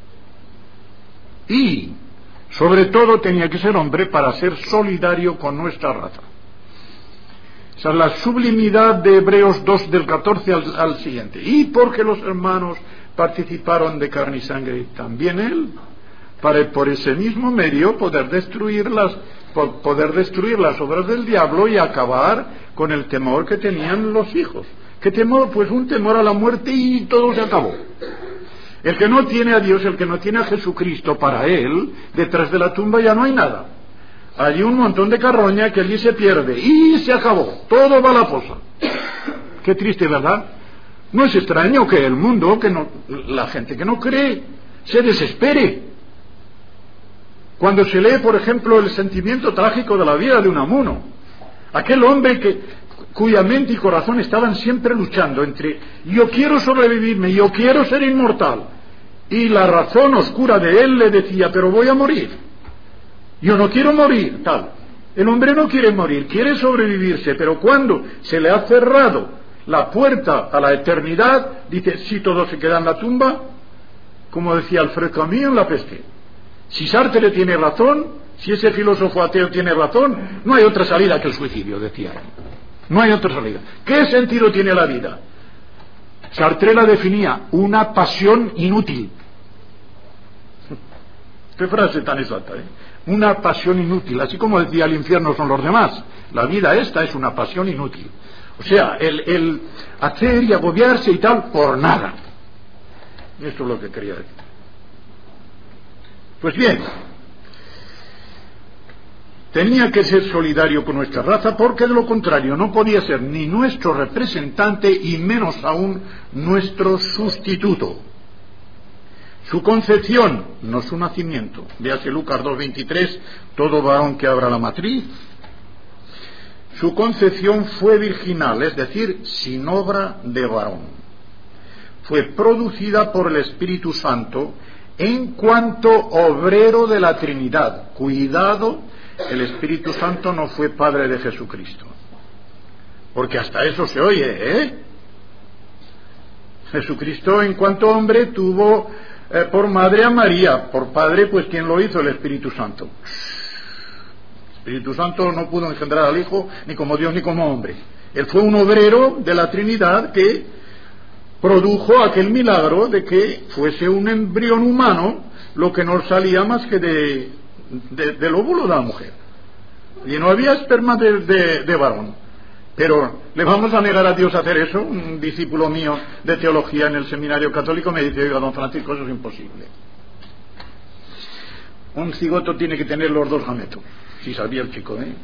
Y, sobre todo, tenía que ser hombre para ser solidario con nuestra raza. Esa es la sublimidad de Hebreos 2 del 14 al siguiente. Y porque los hermanos participaron de carne y sangre, también él, para por ese mismo medio poder destruir las obras del diablo y acabar con el temor que tenían los hijos. ¿Qué temor? Pues un temor a la muerte, y todo se acabó. El que no tiene a Dios, el que no tiene a Jesucristo, para él, detrás de la tumba ya no hay nada. Hay un montón de carroña que allí se pierde y se acabó, todo va a la fosa. Qué triste, ¿verdad? No es extraño que el mundo, la gente que no cree, se desespere. Cuando se lee, por ejemplo, el sentimiento trágico de la vida de Unamuno, aquel hombre cuya mente y corazón estaban siempre luchando entre yo quiero sobrevivirme, yo quiero ser inmortal, y la razón oscura de él le decía, pero voy a morir, yo no quiero morir, tal. El hombre no quiere morir, quiere sobrevivirse, pero cuando se le ha cerrado la puerta a la eternidad, dice, si todo se queda en la tumba, como decía Alfred Camus en La peste. Si Sartre tiene razón, si ese filósofo ateo tiene razón, no hay otra salida que el suicidio, decía él. No hay otra salida. ¿Qué sentido tiene la vida? Sartre la definía, una pasión inútil. Qué frase tan exacta, ¿eh? Una pasión inútil, así como decía el infierno son los demás. La vida esta es una pasión inútil. O sea, el hacer y agobiarse y tal por nada. Esto es lo que quería decir. Pues bien, tenía que ser solidario con nuestra raza porque de lo contrario no podía ser ni nuestro representante y menos aún nuestro sustituto. Su concepción, no su nacimiento. Véase Lucas 2:23, todo varón que abra la matriz. Su concepción fue virginal, es decir, sin obra de varón. Fue producida por el Espíritu Santo en cuanto obrero de la Trinidad. Cuidado, el Espíritu Santo no fue padre de Jesucristo. Porque hasta eso se oye, ¿eh? Jesucristo en cuanto hombre tuvo por madre a María, por padre, pues ¿quién lo hizo? El Espíritu Santo. El Espíritu Santo no pudo engendrar al Hijo ni como Dios ni como hombre. Él fue un obrero de la Trinidad que produjo aquel milagro de que fuese un embrión humano lo que no salía más que del óvulo de la mujer. Y no había esperma de varón. Pero ¿le vamos a negar a Dios hacer eso? Un discípulo mío de teología en el seminario católico me dice, oiga, don Francisco, eso es imposible. Un cigoto tiene que tener los dos gametos. Si sabía el chico, ¿eh?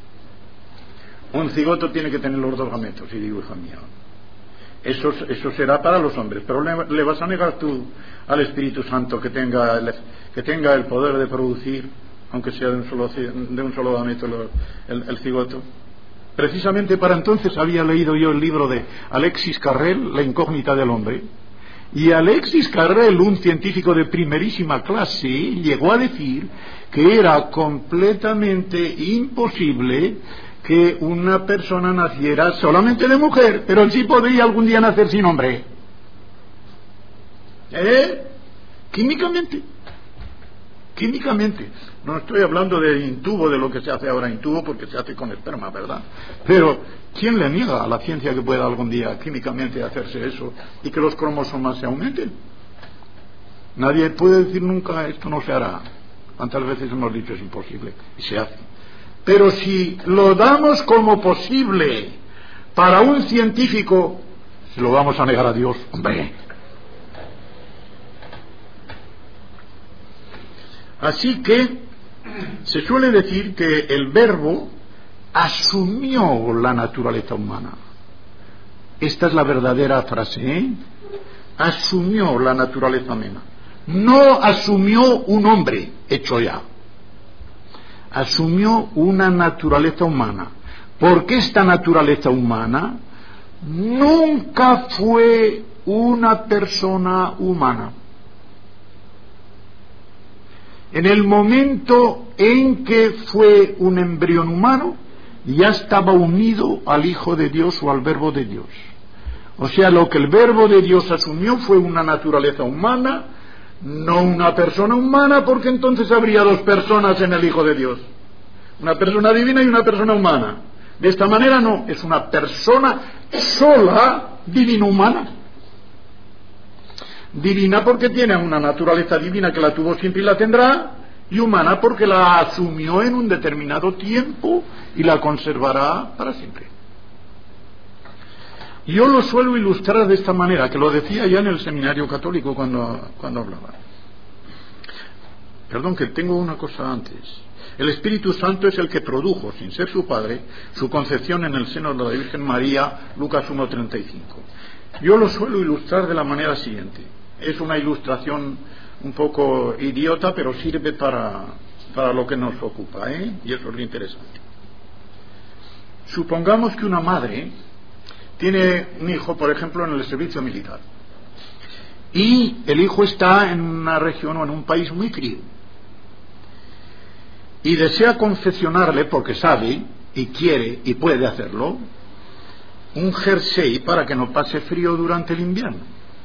Un cigoto tiene que tener los dos gametos. Y digo, hija mía, eso será para los hombres. Pero ¿le vas a negar tú al Espíritu Santo que tenga el poder de producir, aunque sea de un solo gameto el cigoto? Precisamente para entonces había leído yo el libro de Alexis Carrel, La incógnita del hombre, y Alexis Carrel, un científico de primerísima clase, llegó a decir que era completamente imposible que una persona naciera solamente de mujer, pero sí podría algún día nacer sin hombre. Químicamente. No estoy hablando de intubo, de lo que se hace ahora intubo, porque se hace con esperma, ¿verdad? Pero ¿quién le niega a la ciencia que pueda algún día químicamente hacerse eso y que los cromosomas se aumenten? Nadie puede decir nunca esto no se hará. ¿Cuántas veces hemos dicho es imposible? Y se hace. Pero si lo damos como posible para un científico, se lo vamos a negar a Dios, hombre. Así que se suele decir que el Verbo asumió la naturaleza humana. Esta es la verdadera frase, ¿eh? Asumió la naturaleza humana. No asumió un hombre hecho ya. Asumió una naturaleza humana. Porque esta naturaleza humana nunca fue una persona humana. En el momento en que fue un embrión humano, ya estaba unido al Hijo de Dios o al Verbo de Dios. O sea, lo que el Verbo de Dios asumió fue una naturaleza humana, no una persona humana, porque entonces habría dos personas en el Hijo de Dios. Una persona divina y una persona humana. De esta manera no, es una persona sola, divino-humana. Divina porque tiene una naturaleza divina que la tuvo siempre y la tendrá, y humana porque la asumió en un determinado tiempo y la conservará para siempre. Yo lo suelo ilustrar de esta manera, que lo decía ya en el seminario católico cuando hablaba. Perdón, que tengo una cosa antes. El Espíritu Santo es el que produjo, sin ser su padre, su concepción en el seno de la Virgen María, Lucas 1:35. Yo lo suelo ilustrar de la manera siguiente. Es una ilustración un poco idiota, pero sirve para lo que nos ocupa, y eso es lo interesante. Supongamos que una madre tiene un hijo, por ejemplo, en el servicio militar, y el hijo está en una región o en un país muy frío, y desea confeccionarle, porque sabe y quiere y puede hacerlo, un jersey para que no pase frío durante el invierno.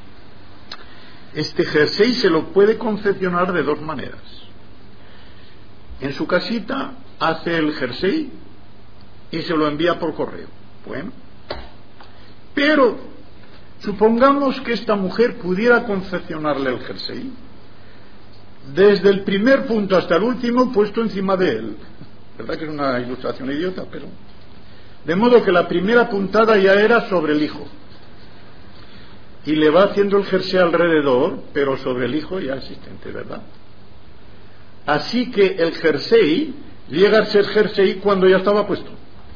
Este jersey se lo puede confeccionar de dos maneras. En su casita hace el jersey y se lo envía por correo. Bueno, pero supongamos que esta mujer pudiera confeccionarle el jersey desde el primer punto hasta el último puesto encima de él. ¿Verdad que es una ilustración idiota? Pero de modo que la primera puntada ya era sobre el hijo, y le va haciendo el jersey alrededor, pero sobre el hijo ya existente, ¿verdad? Así que el jersey llega a ser jersey cuando ya estaba puesto.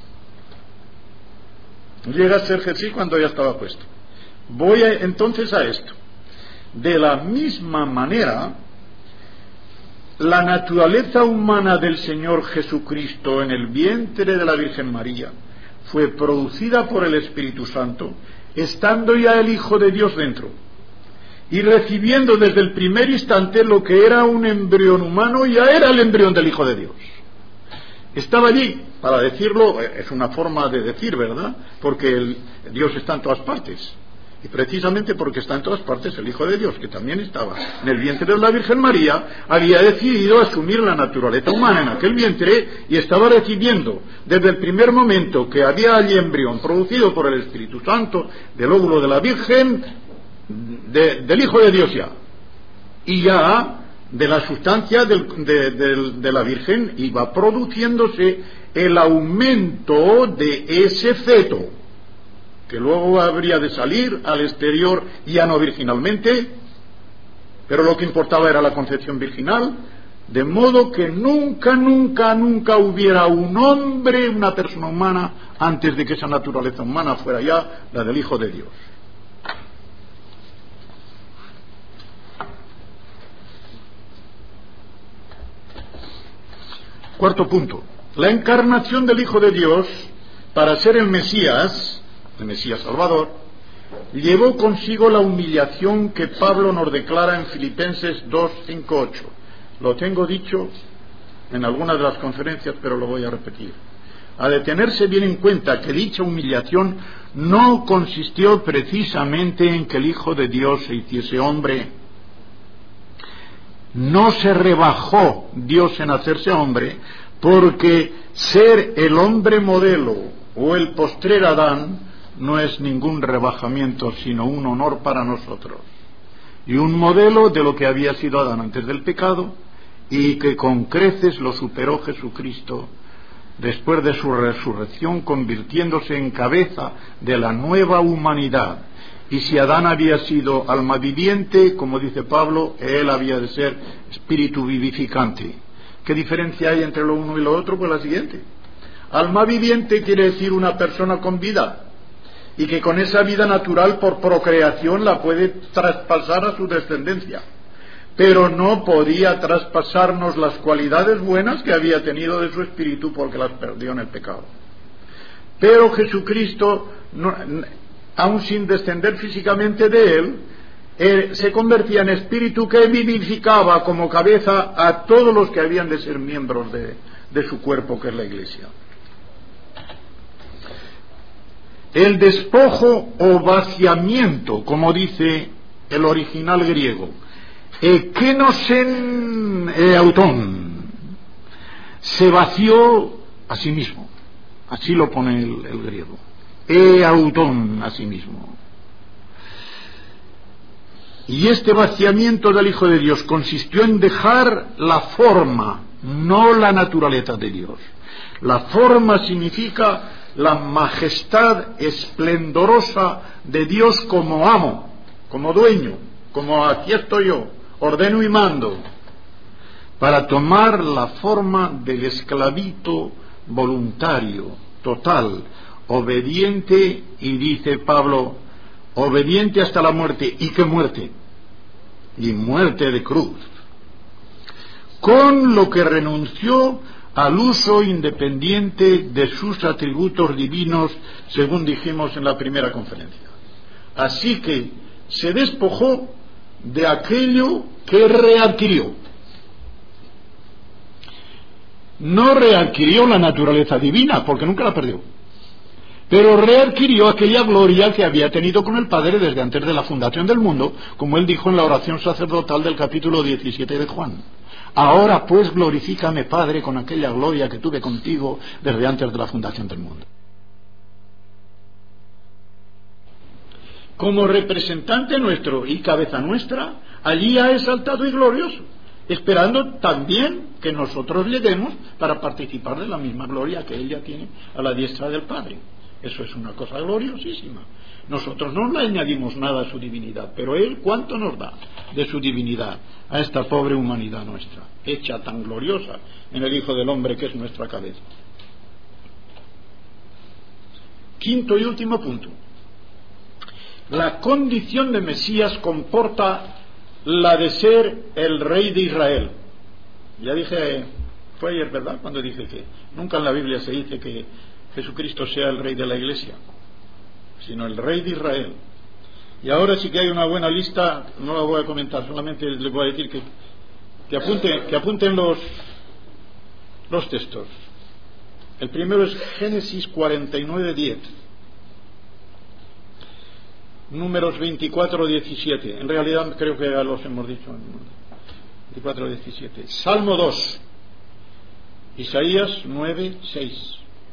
Llega a ser jersey cuando ya estaba puesto. Voy entonces a esto. De la misma manera, la naturaleza humana del Señor Jesucristo en el vientre de la Virgen María fue producida por el Espíritu Santo, estando ya el Hijo de Dios dentro, y recibiendo desde el primer instante lo que era un embrión humano, ya era el embrión del Hijo de Dios. Estaba allí, para decirlo, es una forma de decir, ¿verdad? Porque Dios está en todas partes. Y precisamente porque está en todas partes, el Hijo de Dios, que también estaba en el vientre de la Virgen María, había decidido asumir la naturaleza humana en aquel vientre, y estaba recibiendo desde el primer momento que había allí embrión producido por el Espíritu Santo del óvulo de la Virgen, del Hijo de Dios ya, y ya de la sustancia de la Virgen iba produciéndose el aumento de ese feto, que luego habría de salir al exterior ya no virginalmente, pero lo que importaba era la concepción virginal, de modo que nunca hubiera un hombre, una persona humana, antes de que esa naturaleza humana fuera ya la del Hijo de Dios. Cuarto punto. La encarnación del Hijo de Dios para ser el Mesías Salvador, llevó consigo la humillación que Pablo nos declara en Filipenses 2:5-8. Lo tengo dicho en algunas de las conferencias, pero lo voy a repetir. Ha de tenerse bien en cuenta que dicha humillación no consistió precisamente en que el Hijo de Dios se hiciese hombre. No se rebajó Dios en hacerse hombre, porque ser el hombre modelo o el postrer Adán no es ningún rebajamiento, sino un honor para nosotros, y un modelo de lo que había sido Adán antes del pecado, y que con creces lo superó Jesucristo después de su resurrección, convirtiéndose en cabeza de la nueva humanidad. Y si Adán había sido alma viviente, como dice Pablo, él había de ser espíritu vivificante. ¿Qué diferencia hay entre lo uno y lo otro? Pues la siguiente: alma viviente quiere decir una persona con vida, y que con esa vida natural por procreación la puede traspasar a su descendencia, pero no podía traspasarnos las cualidades buenas que había tenido de su espíritu, porque las perdió en el pecado. Pero Jesucristo, aun sin descender físicamente de él, se convertía en espíritu que vivificaba como cabeza a todos los que habían de ser miembros de su cuerpo, que es la Iglesia. El despojo o vaciamiento, como dice el original griego, ekenosen eauton, se vació a sí mismo, así lo pone el griego, eauton, a sí mismo. Y este vaciamiento del Hijo de Dios consistió en dejar la forma, no la naturaleza de Dios. La forma significa la majestad esplendorosa de Dios como amo, como dueño, como aquí estoy yo, ordeno y mando, para tomar la forma del esclavito voluntario, total, obediente, y dice Pablo, obediente hasta la muerte. ¿Y qué muerte? Y muerte de cruz. Con lo que renunció al uso independiente de sus atributos divinos, según dijimos en la primera conferencia. Así que se despojó de aquello que readquirió. No readquirió la naturaleza divina, porque nunca la perdió, pero readquirió aquella gloria que había tenido con el Padre desde antes de la fundación del mundo, como él dijo en la oración sacerdotal del capítulo 17 de Juan. Ahora pues glorifícame, Padre, con aquella gloria que tuve contigo desde antes de la fundación del mundo. Como representante nuestro y cabeza nuestra, allí ha exaltado y glorioso, esperando también que nosotros le demos para participar de la misma gloria que él ya tiene a la diestra del Padre. Eso es una cosa gloriosísima. Nosotros no le añadimos nada a su divinidad, pero él ¿cuánto nos da de su divinidad a esta pobre humanidad nuestra, hecha tan gloriosa en el Hijo del Hombre que es nuestra cabeza? Quinto y último punto. La condición de Mesías comporta la de ser el Rey de Israel. Ya dije, fue ayer, ¿verdad?, cuando dije que nunca en la Biblia se dice que Jesucristo sea el Rey de la Iglesia, sino el Rey de Israel. Y ahora sí que hay una buena lista, no la voy a comentar, solamente les voy a decir que apunten los textos. El primero es Génesis 49:10, Números 24:17, en realidad creo que ya los hemos dicho, 24:17, Salmo 2, Isaías 9:6,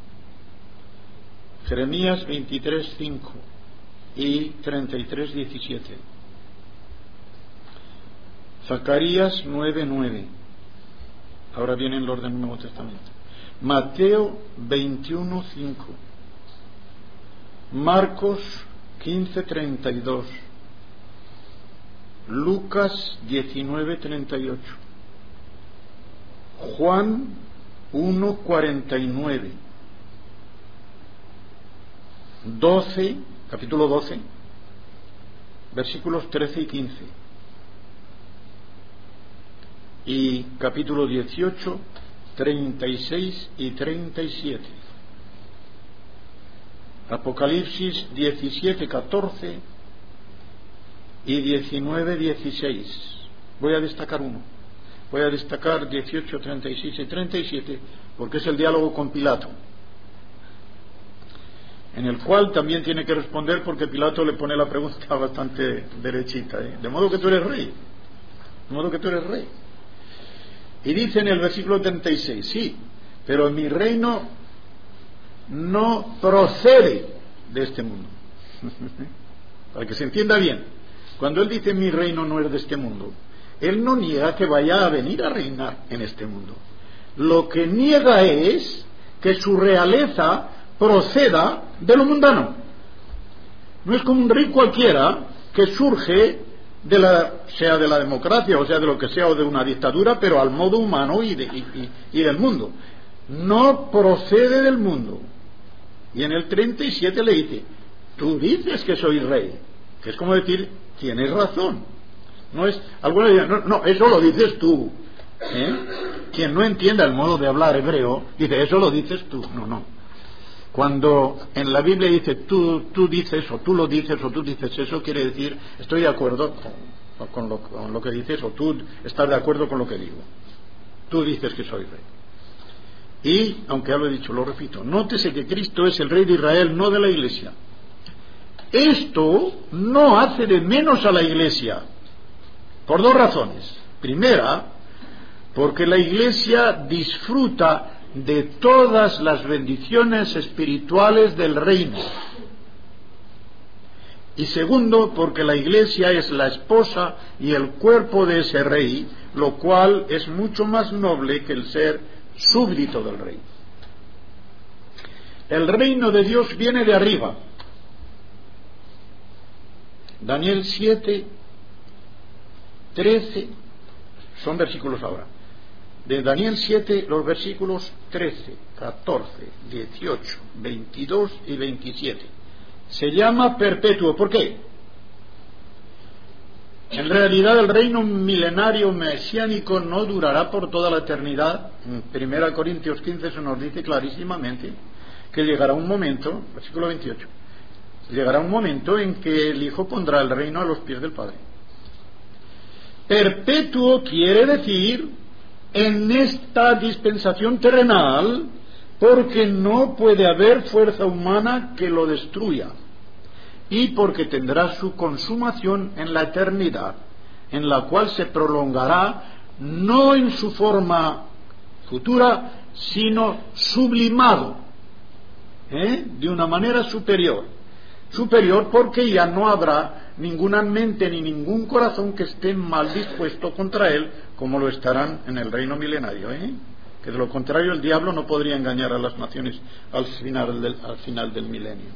Jeremías 23:5 y 33:17, Zacarías 9:9. Ahora vienen los del Nuevo Testamento. Mateo 21:5, Marcos 15:32, Lucas 19:38, Juan 1:49, capítulo 12, versículos 13 y 15, y capítulo 18, 36 y 37. Apocalipsis 17:14 y 19:16. Voy a destacar uno. Voy a destacar 18, 36 y 37 porque es el diálogo con Pilato, en el cual también tiene que responder porque Pilato le pone la pregunta bastante derechita, de modo que tú eres rey, de modo que tú eres rey. Y dice en el versículo 36, sí, pero mi reino no procede de este mundo. Para que se entienda bien, cuando él dice mi reino no es de este mundo, él no niega que vaya a venir a reinar en este mundo. Lo que niega es que su realeza proceda de lo mundano. No es como un rey cualquiera que surge sea de la democracia, o sea de lo que sea, o de una dictadura, pero al modo humano y del mundo. No procede del mundo. Y en el 37 le dice, tú dices que soy rey, que es como decir, tienes razón. No es, algunos dirán, no, eso lo dices tú. Quien no entienda el modo de hablar hebreo, dice, eso lo dices tú. No. Cuando en la Biblia dice, tú dices, o tú lo dices, o tú dices eso, quiere decir, estoy de acuerdo con lo que dices, o tú estás de acuerdo con lo que digo. Tú dices que soy rey. Y, aunque ya lo he dicho, lo repito, nótese que Cristo es el Rey de Israel, no de la Iglesia. Esto no hace de menos a la Iglesia, por dos razones. Primera, porque la Iglesia disfruta de todas las bendiciones espirituales del reino. Y segundo, porque la Iglesia es la esposa y el cuerpo de ese rey, lo cual es mucho más noble que el ser súbdito del rey. El reino de Dios viene de arriba. Daniel 7, 13, son versículos ahora. De Daniel 7, los versículos 13, 14, 18, 22 y 27. Se llama perpetuo. ¿Por qué? En realidad el reino milenario mesiánico no durará por toda la eternidad. En 1 Corintios 15 se nos dice clarísimamente que llegará un momento, versículo 28, llegará un momento en que el Hijo pondrá el reino a los pies del Padre. Perpetuo quiere decir en esta dispensación terrenal, porque no puede haber fuerza humana que lo destruya, y porque tendrá su consumación en la eternidad, en la cual se prolongará no en su forma futura, sino sublimado, de una manera superior porque ya no habrá ninguna mente ni ningún corazón que esté mal dispuesto contra él, como lo estarán en el reino milenario, que de lo contrario el diablo no podría engañar a las naciones al final del milenio.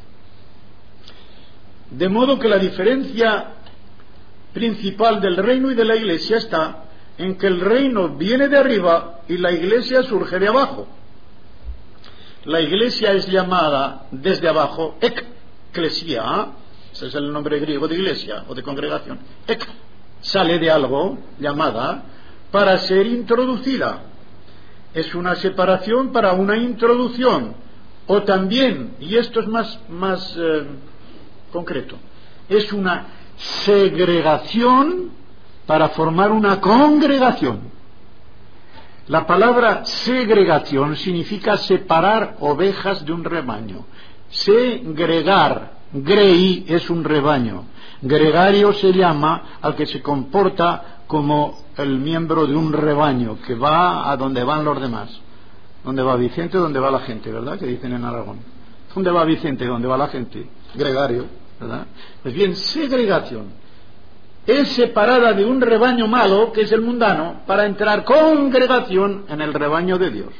De modo que la diferencia principal del reino y de la iglesia está en que el reino viene de arriba y la iglesia surge de abajo. La iglesia es llamada desde abajo eclesia, ese es el nombre griego de iglesia o de congregación. Sale de algo, llamada, para ser introducida. Es una separación para una introducción. O también, y esto es más concreto, es una segregación para formar una congregación. La palabra segregación significa separar ovejas de un rebaño. Segregar, grei es un rebaño. Gregario se llama al que se comporta como el miembro de un rebaño, que va a donde van los demás. ¿Dónde va Vicente? ¿Dónde va la gente? ¿Verdad? Que dicen en Aragón. ¿Dónde va Vicente? ¿Dónde va la gente? Gregario, ¿verdad? Pues bien, segregación es separada de un rebaño malo, que es el mundano, para entrar congregación en el rebaño de Dios.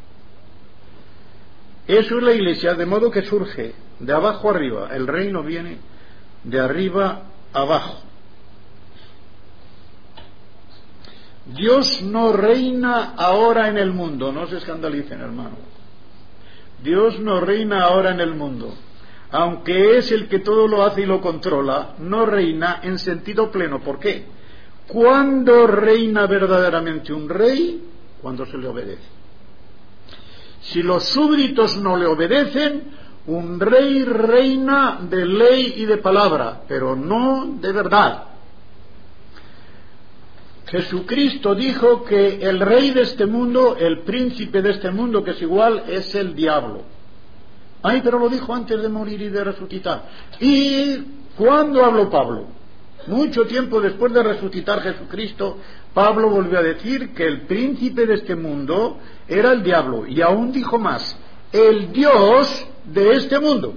Eso es la iglesia, de modo que surge de abajo arriba. El reino viene de arriba abajo. Dios no reina ahora en el mundo, no se escandalicen, hermano. Dios no reina ahora en el mundo. Aunque es el que todo lo hace y lo controla, no reina en sentido pleno. ¿Por qué? ¿Cuándo reina verdaderamente un rey? Cuando se le obedece. Si los súbditos no le obedecen, un rey reina de ley y de palabra, pero no de verdad. Jesucristo dijo que el rey de este mundo, el príncipe de este mundo, que es igual, es el diablo. Ay, pero lo dijo antes de morir y de resucitar. ¿Y cuándo habló Pablo? Mucho tiempo después de resucitar Jesucristo, Pablo volvió a decir que el príncipe de este mundo era el diablo. Y aún dijo más, el Dios de este mundo.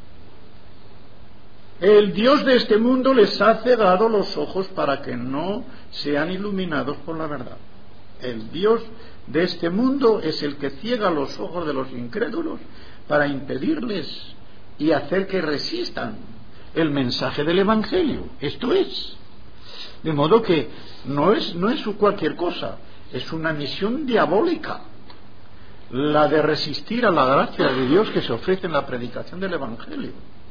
El Dios de este mundo les ha cegado los ojos para que no sean iluminados por la verdad. El Dios de este mundo es el que ciega los ojos de los incrédulos para impedirles y hacer que resistan el mensaje del Evangelio. Esto es. De modo que no es cualquier cosa, es una misión diabólica, la de resistir a la gracia de Dios que se ofrece en la predicación del Evangelio.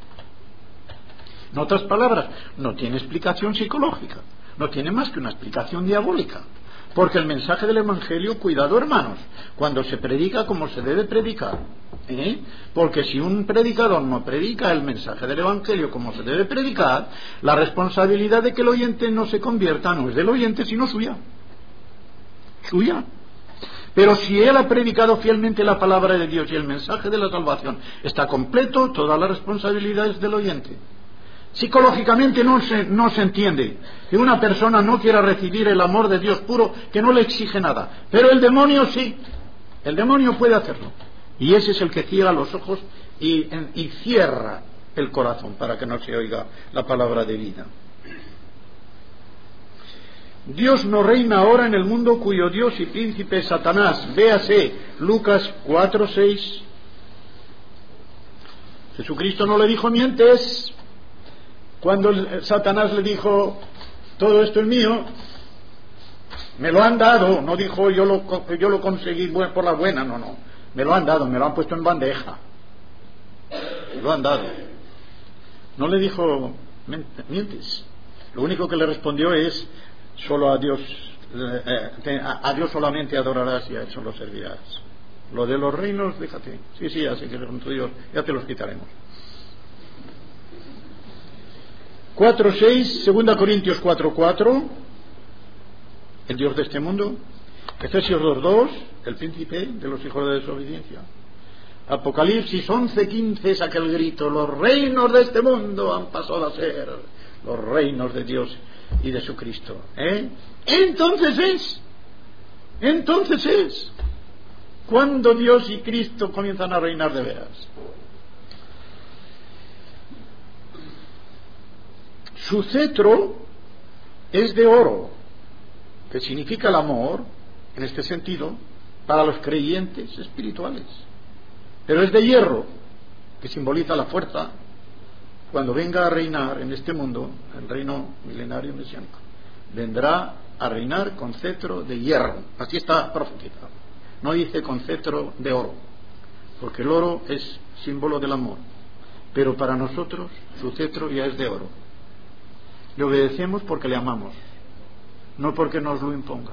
En otras palabras, no tiene explicación psicológica, no tiene más que una explicación diabólica. Porque el mensaje del Evangelio, cuidado hermanos, cuando se predica como se debe predicar, porque si un predicador no predica el mensaje del Evangelio como se debe predicar, la responsabilidad de que el oyente no se convierta no es del oyente sino suya. Pero si él ha predicado fielmente la palabra de Dios y el mensaje de la salvación está completo, toda la responsabilidad es del oyente. Psicológicamente no se entiende que una persona no quiera recibir el amor de Dios puro, que no le exige nada, pero el demonio sí, el demonio puede hacerlo, y ese es el que ciega los ojos y cierra el corazón para que no se oiga la palabra de vida. Dios no reina ahora en el mundo cuyo Dios y príncipe es Satanás. Véase Lucas 4:6, Jesucristo no le dijo mientes. Cuando Satanás le dijo todo esto es mío, me lo han dado, no dijo yo lo conseguí por la buena, no, me lo han dado, me lo han puesto en bandeja, me lo han dado. No le dijo mientes. Lo único que le respondió es solo a Dios solamente adorarás y a Él solo servirás. Lo de los reinos, déjate. Sí, ya sé que son tuyos, ya te los quitaremos. 4:6, 2 Corintios 4:4, el Dios de este mundo. Efesios 2:2, el príncipe de los hijos de desobediencia. Apocalipsis 11:15 es aquel grito: los reinos de este mundo han pasado a ser los reinos de Dios y de su Cristo. Entonces es cuando Dios y Cristo comienzan a reinar de veras. Su cetro es de oro, que significa el amor, en este sentido, para los creyentes espirituales. Pero es de hierro, que simboliza la fuerza cuando venga a reinar en este mundo, el reino milenario mesiánico. Vendrá a reinar con cetro de hierro. Así está profetizado. No dice con cetro de oro, porque el oro es símbolo del amor. Pero para nosotros su cetro ya es de oro. Le obedecemos porque le amamos, no porque nos lo imponga.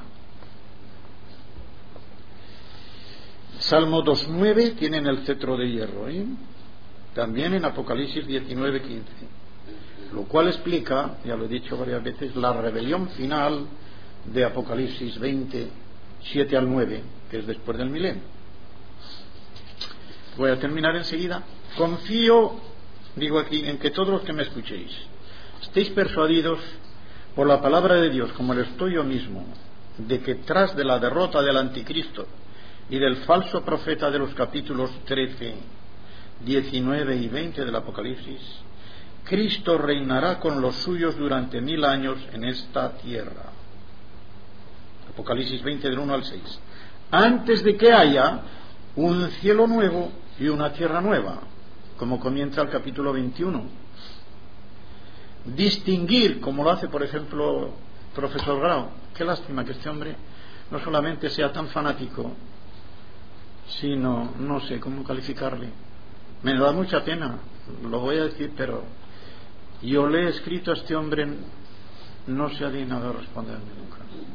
Salmo 2:9 tienen el cetro de hierro, también en Apocalipsis 19:15, lo cual explica, ya lo he dicho varias veces, la rebelión final de Apocalipsis 20:7 al 9, que es después del milenio. Voy a terminar enseguida. Confío, digo aquí, en que todos los que me escuchéis estéis persuadidos por la palabra de Dios, como lo estoy yo mismo, de que tras de la derrota del anticristo y del falso profeta de los capítulos 13, 19 y 20 del Apocalipsis, Cristo reinará con los suyos durante 1000 años en esta tierra. Apocalipsis 20 del 1 al 6. Antes de que haya un cielo nuevo y una tierra nueva, como comienza el capítulo 21. Distinguir, como lo hace por ejemplo profesor Grau. Qué lástima que este hombre no solamente sea tan fanático, sino, no sé cómo calificarle. Me da mucha pena, lo voy a decir, pero yo le he escrito a este hombre, no se ha dignado a responderme nunca.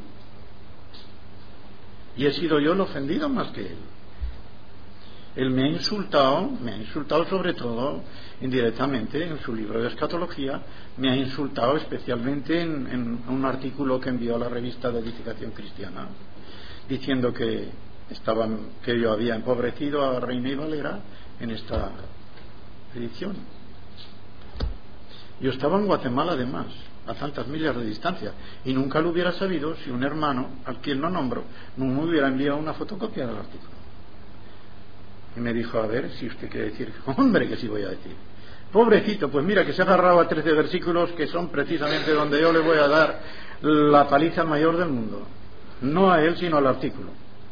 Y he sido yo el ofendido más que él. Él me ha insultado sobre todo indirectamente en su libro de escatología, me ha insultado especialmente en un artículo que envió a la revista de Edificación Cristiana, diciendo que yo había empobrecido a Reina y Valera en esta edición. Yo estaba en Guatemala, además, a tantas millas de distancia, y nunca lo hubiera sabido si un hermano, al quien no nombro, no me hubiera enviado una fotocopia del artículo. Y me dijo: a ver, si usted quiere decir. Hombre, que sí voy a decir. Pobrecito, pues mira que se ha agarrado a 13 versículos que son precisamente donde yo le voy a dar la paliza mayor del mundo. No a él, sino al artículo.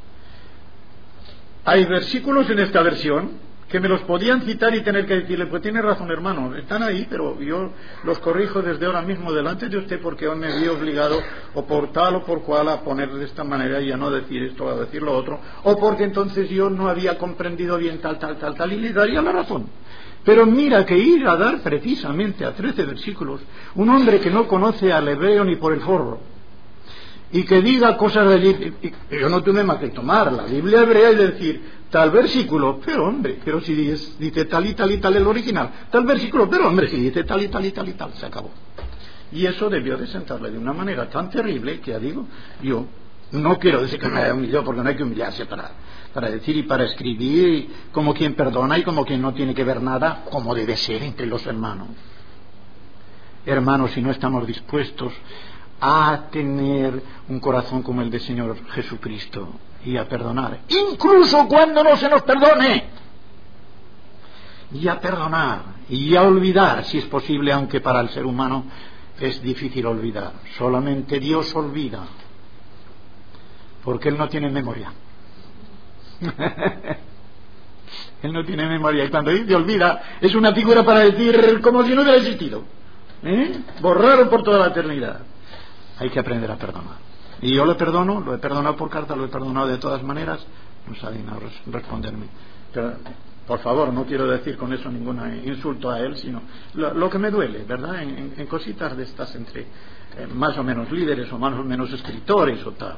Hay versículos en esta versión que me los podían citar y tener que decirle: pues tiene razón, hermano, están ahí, pero yo los corrijo desde ahora mismo delante de usted, porque hoy me vi obligado, o por tal o por cual, a poner de esta manera y a no decir esto, a decir lo otro, o porque entonces yo no había comprendido bien tal, y le daría la razón. Pero mira que ir a dar precisamente a 13 versículos, un hombre que no conoce al hebreo ni por el forro, y que diga cosas de allí, yo no tuve más que tomar la Biblia hebrea y decir tal versículo, pero hombre, pero si dice tal y tal y tal el original, tal versículo, pero hombre, si dice tal y tal y tal y tal, se acabó. Y eso debió de sentarle de una manera tan terrible que, ya digo, yo no quiero decir que me haya humillado, porque no hay que humillarse para decir y para escribir, como quien perdona y como quien no tiene que ver nada, como debe ser entre los hermanos. Hermanos, si no estamos dispuestos a tener un corazón como el del Señor Jesucristo y a perdonar, incluso cuando no se nos perdone, y a perdonar y a olvidar, si es posible, aunque para el ser humano es difícil olvidar. Solamente Dios olvida, porque Él no tiene memoria. Él no tiene memoria. Y cuando dice olvida, es una figura para decir como si no hubiera existido. Borrado por toda la eternidad. Hay que aprender a perdonar. Y yo le perdono, lo he perdonado por carta, lo he perdonado de todas maneras. No sabe nada responderme. Pero, por favor, no quiero decir con eso ningún insulto a él, sino lo que me duele, ¿verdad? En cositas de estas entre más o menos líderes o más o menos escritores o tal.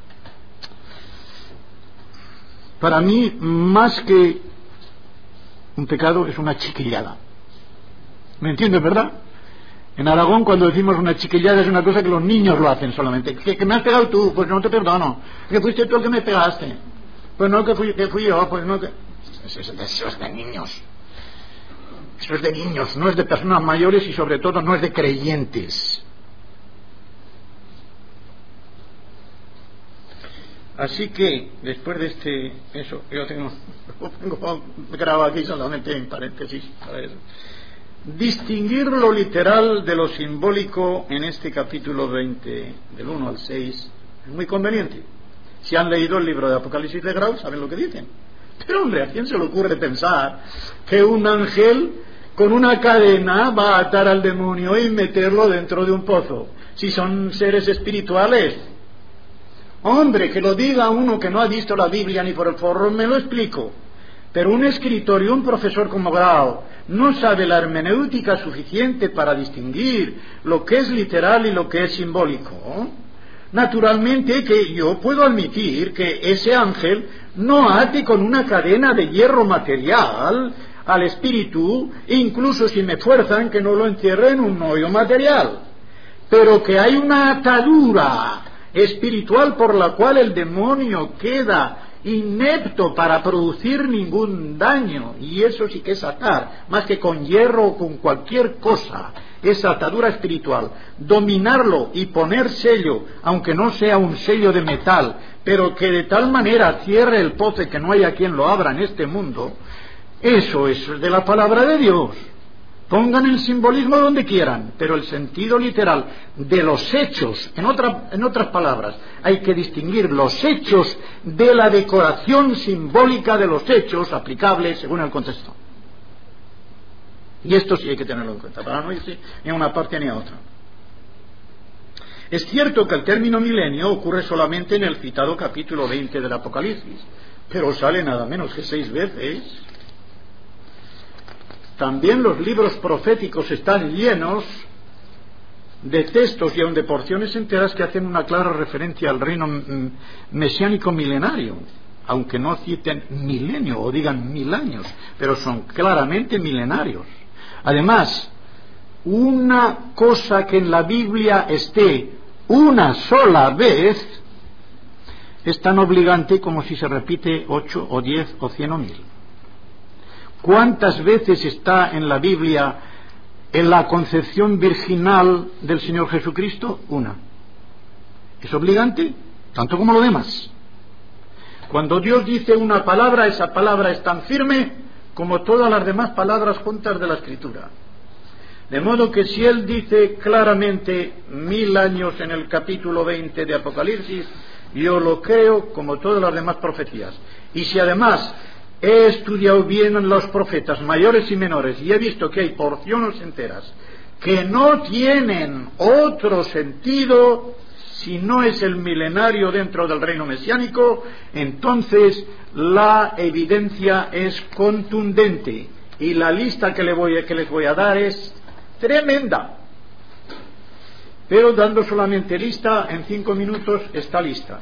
Para mí, más que un pecado, es una chiquillada. ¿Me entiendes, verdad? En Aragón, cuando decimos una chiquillada, es una cosa que los niños lo hacen solamente. ¿Que me has pegado tú? Pues no te perdono. ¿Que fuiste tú el que me pegaste? Pues no, que fui yo. Pues no, que... Eso es de niños. Eso es de niños, no es de personas mayores y sobre todo no es de creyentes. Así que, después de eso, yo tengo grabado aquí solamente en paréntesis para eso. Distinguir lo literal de lo simbólico en este capítulo 20, del 1 al 6, es muy conveniente. Si han leído el libro de Apocalipsis de Grau, saben lo que dicen. Pero hombre, ¿a quién se le ocurre pensar que un ángel con una cadena va a atar al demonio y meterlo dentro de un pozo? Si son seres espirituales. Hombre, que lo diga uno que no ha visto la Biblia ni por el forro, me lo explico. Pero un escritor y un profesor como Grau no sabe la hermenéutica suficiente para distinguir lo que es literal y lo que es simbólico. Naturalmente que yo puedo admitir que ese ángel no ate con una cadena de hierro material al espíritu, incluso si me fuerzan que no lo encierre en un hoyo material. Pero que hay una atadura espiritual por la cual el demonio queda inepto para producir ningún daño, y eso sí que es atar, más que con hierro o con cualquier cosa, esa atadura espiritual, dominarlo y poner sello, aunque no sea un sello de metal, pero que de tal manera cierre el pozo y que no haya quien lo abra en este mundo, eso es de la palabra de Dios. Pongan el simbolismo donde quieran, pero el sentido literal de los hechos, en otras palabras, hay que distinguir los hechos de la decoración simbólica de los hechos aplicables según el contexto. Y esto sí hay que tenerlo en cuenta, para no irse ni a una parte ni a otra. Es cierto que el término milenio ocurre solamente en el citado capítulo 20 del Apocalipsis, pero sale nada menos que 6 veces. También los libros proféticos están llenos de textos y aun de porciones enteras que hacen una clara referencia al reino mesiánico milenario, aunque no citen milenio o digan 1000 años, pero son claramente milenarios. Además, una cosa que en la Biblia esté una sola vez es tan obligante como si se repite 8 o 10 o 100 o 1000. ¿Cuántas veces está en la Biblia en la concepción virginal del Señor Jesucristo? Una. ¿Es obligante? Tanto como lo demás. Cuando Dios dice una palabra, esa palabra es tan firme como todas las demás palabras juntas de la Escritura. De modo que si Él dice claramente 1000 años en el capítulo 20 de Apocalipsis, yo lo creo como todas las demás profecías. Y si además he estudiado bien en los profetas mayores y menores y he visto que hay porciones enteras que no tienen otro sentido si no es el milenario dentro del reino mesiánico, entonces la evidencia es contundente y la lista que les voy a dar es tremenda. Pero dando solamente lista, en 5 minutos está lista.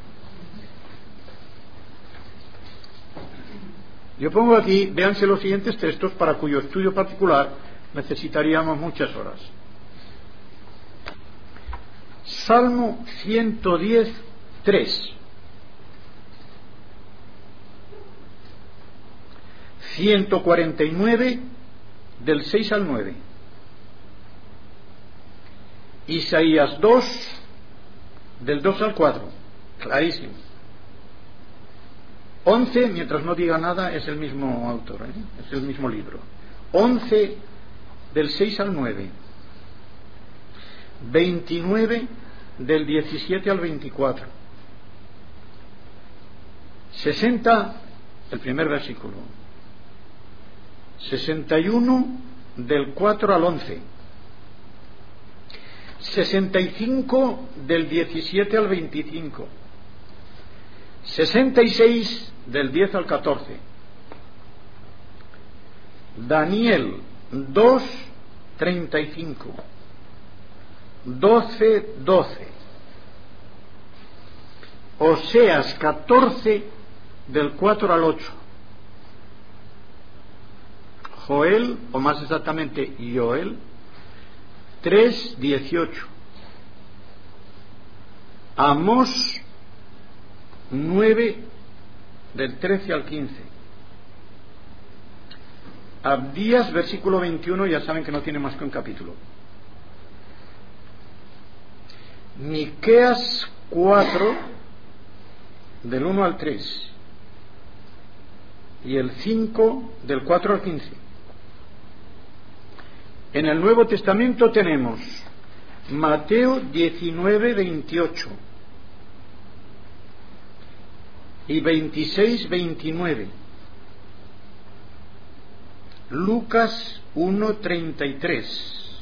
Yo pongo aquí, véanse los siguientes textos para cuyo estudio particular necesitaríamos muchas horas. Salmo 110, 3. 149, del 6 al 9. Isaías 2, del 2 al 4. Clarísimo. 11, mientras no diga nada, es el mismo autor, es el mismo libro. 11, del 6 al 9. 29, del 17 al 24. 60, el primer versículo. 61 del 4 al 11, 65 del 17 al 25, 66 del 10 al 14, Daniel 2, 35, 12, 12, Oseas 14 del 4 al 8, Joel, o más exactamente Joel 3, 18, Amós 9 del 13 al 15, Abdías versículo 21, ya saben que no tiene más que un capítulo, Miqueas 4 del 1 al 3 y el 5 del 4 al 15. En el Nuevo Testamento tenemos Mateo 19, 28 y 26, 29, Lucas 1, 33.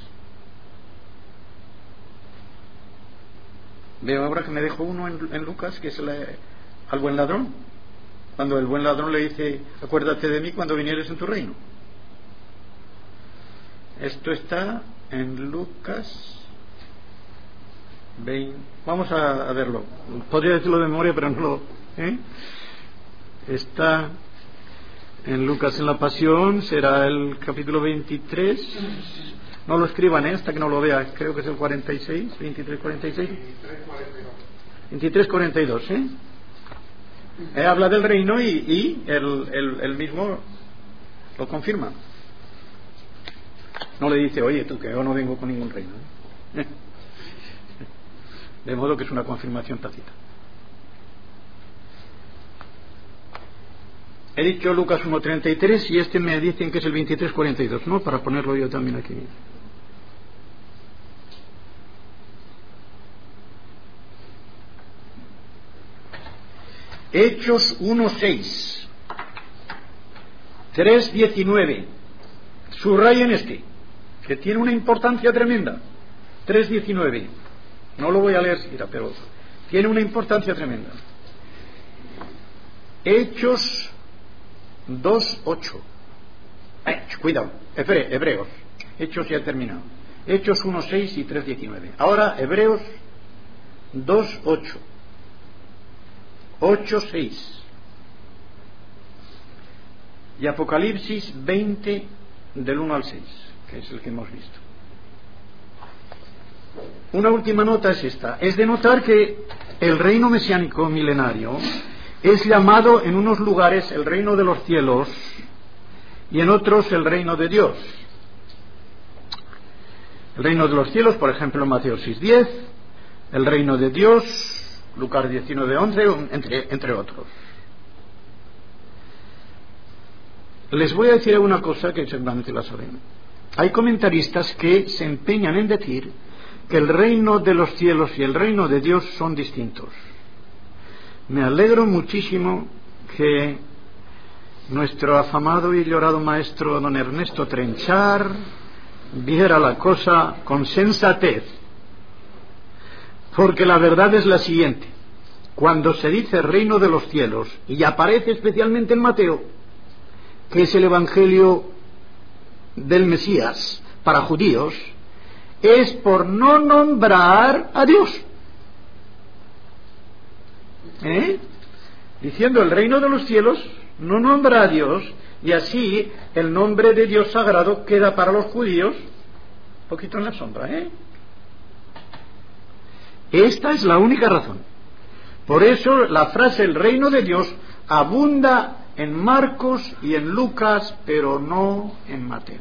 Veo ahora que me dejo uno en Lucas, que es al buen ladrón, cuando el buen ladrón le dice: acuérdate de mí cuando vinieres en tu reino. Esto está en Lucas 20. Vamos a verlo. Podría decirlo de memoria, pero no lo... Está en Lucas en la Pasión, será el capítulo 23. No lo escriban, hasta que no lo vea. Creo que es el 46, 23, 46. 23, 42, habla del reino y el mismo lo confirma. No le dice: oye, tú, que yo no vengo con ningún reino. De modo que es una confirmación tácita. He dicho Lucas 1.33 y este me dicen que es el 23.42, ¿no? Para ponerlo yo también aquí. Hechos 1.6, 3.19. Subrayen este, que tiene una importancia tremenda. 3.19. No lo voy a leer siquiera, pero tiene una importancia tremenda. Hechos 2.8. Cuidado, Hebreos. Hechos ya he terminado. Hechos 1.6 y 3.19. Ahora Hebreos 2.8. 8.6. Y Apocalipsis 20 del 1 al 6, que es el que hemos visto. Una última nota es esta. Es de notar que el reino mesiánico milenario es llamado en unos lugares el reino de los cielos y en otros el reino de Dios. El reino de los cielos, por ejemplo, en Mateo 6.10, el reino de Dios, Lucas 19.11, entre otros. Les voy a decir una cosa que seguramente la saben. Hay comentaristas que se empeñan en decir que el reino de los cielos y el reino de Dios son distintos. Me alegro muchísimo que nuestro afamado y llorado maestro don Ernesto Trenchar viera la cosa con sensatez, porque la verdad es la siguiente: cuando se dice reino de los cielos, y aparece especialmente en Mateo, que es el evangelio del Mesías para judíos, es por no nombrar a Dios. Diciendo el reino de los cielos, no nombra a Dios, y así el nombre de Dios sagrado queda para los judíos un poquito en la sombra. Esta es la única razón. Por eso la frase el reino de Dios abunda en Marcos y en Lucas, pero no en Mateo.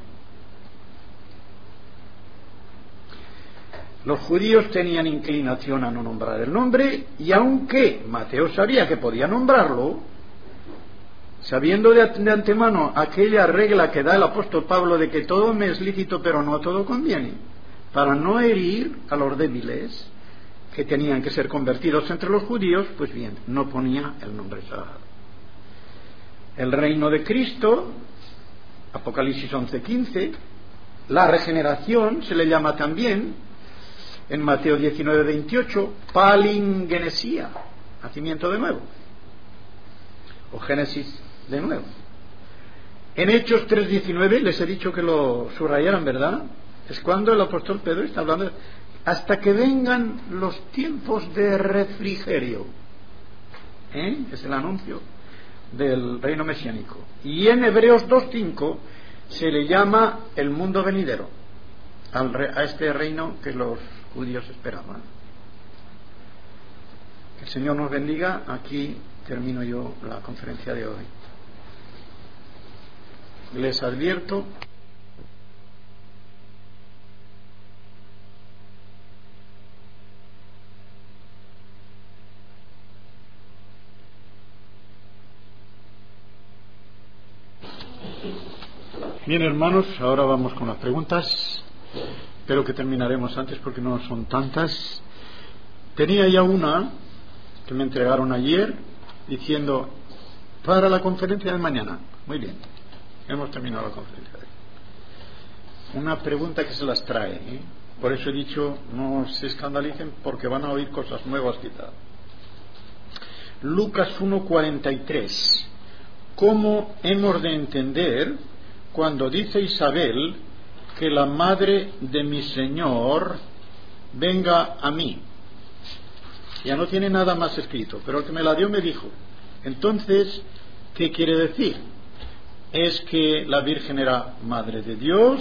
Los judíos tenían inclinación a no nombrar el nombre, y aunque Mateo sabía que podía nombrarlo, sabiendo de antemano aquella regla que da el apóstol Pablo de que todo me es lícito pero no todo conviene, para no herir a los débiles que tenían que ser convertidos entre los judíos, pues bien, no ponía el nombre sagrado. El reino de Cristo Apocalipsis 11:15. La regeneración se le llama también, en Mateo 19:28, palingenesia, nacimiento de nuevo, o génesis de nuevo. En Hechos 3:19, les he dicho que lo subrayaran, ¿verdad? Es cuando el apóstol Pedro está hablando hasta que vengan los tiempos de refrigerio. Es el anuncio del reino mesiánico. Y en Hebreos 2:5 se le llama el mundo venidero, a este reino que los judíos esperaban. Que el Señor nos bendiga. Aquí termino yo la conferencia de hoy. Les advierto Bien, hermanos, ahora vamos con las preguntas. Espero que terminaremos antes porque no son tantas. Tenía ya una que me entregaron ayer diciendo para la conferencia de mañana. Muy bien, hemos terminado la conferencia de hoy. Una pregunta que se las trae, Por eso he dicho no se escandalicen porque van a oír cosas nuevas quizás. Lucas 1:43. ¿Cómo hemos de entender cuando dice Isabel que la madre de mi Señor venga a mí? Ya no tiene nada más escrito, pero el que me la dio me dijo, entonces, ¿qué quiere decir? ¿Es que la Virgen era madre de Dios?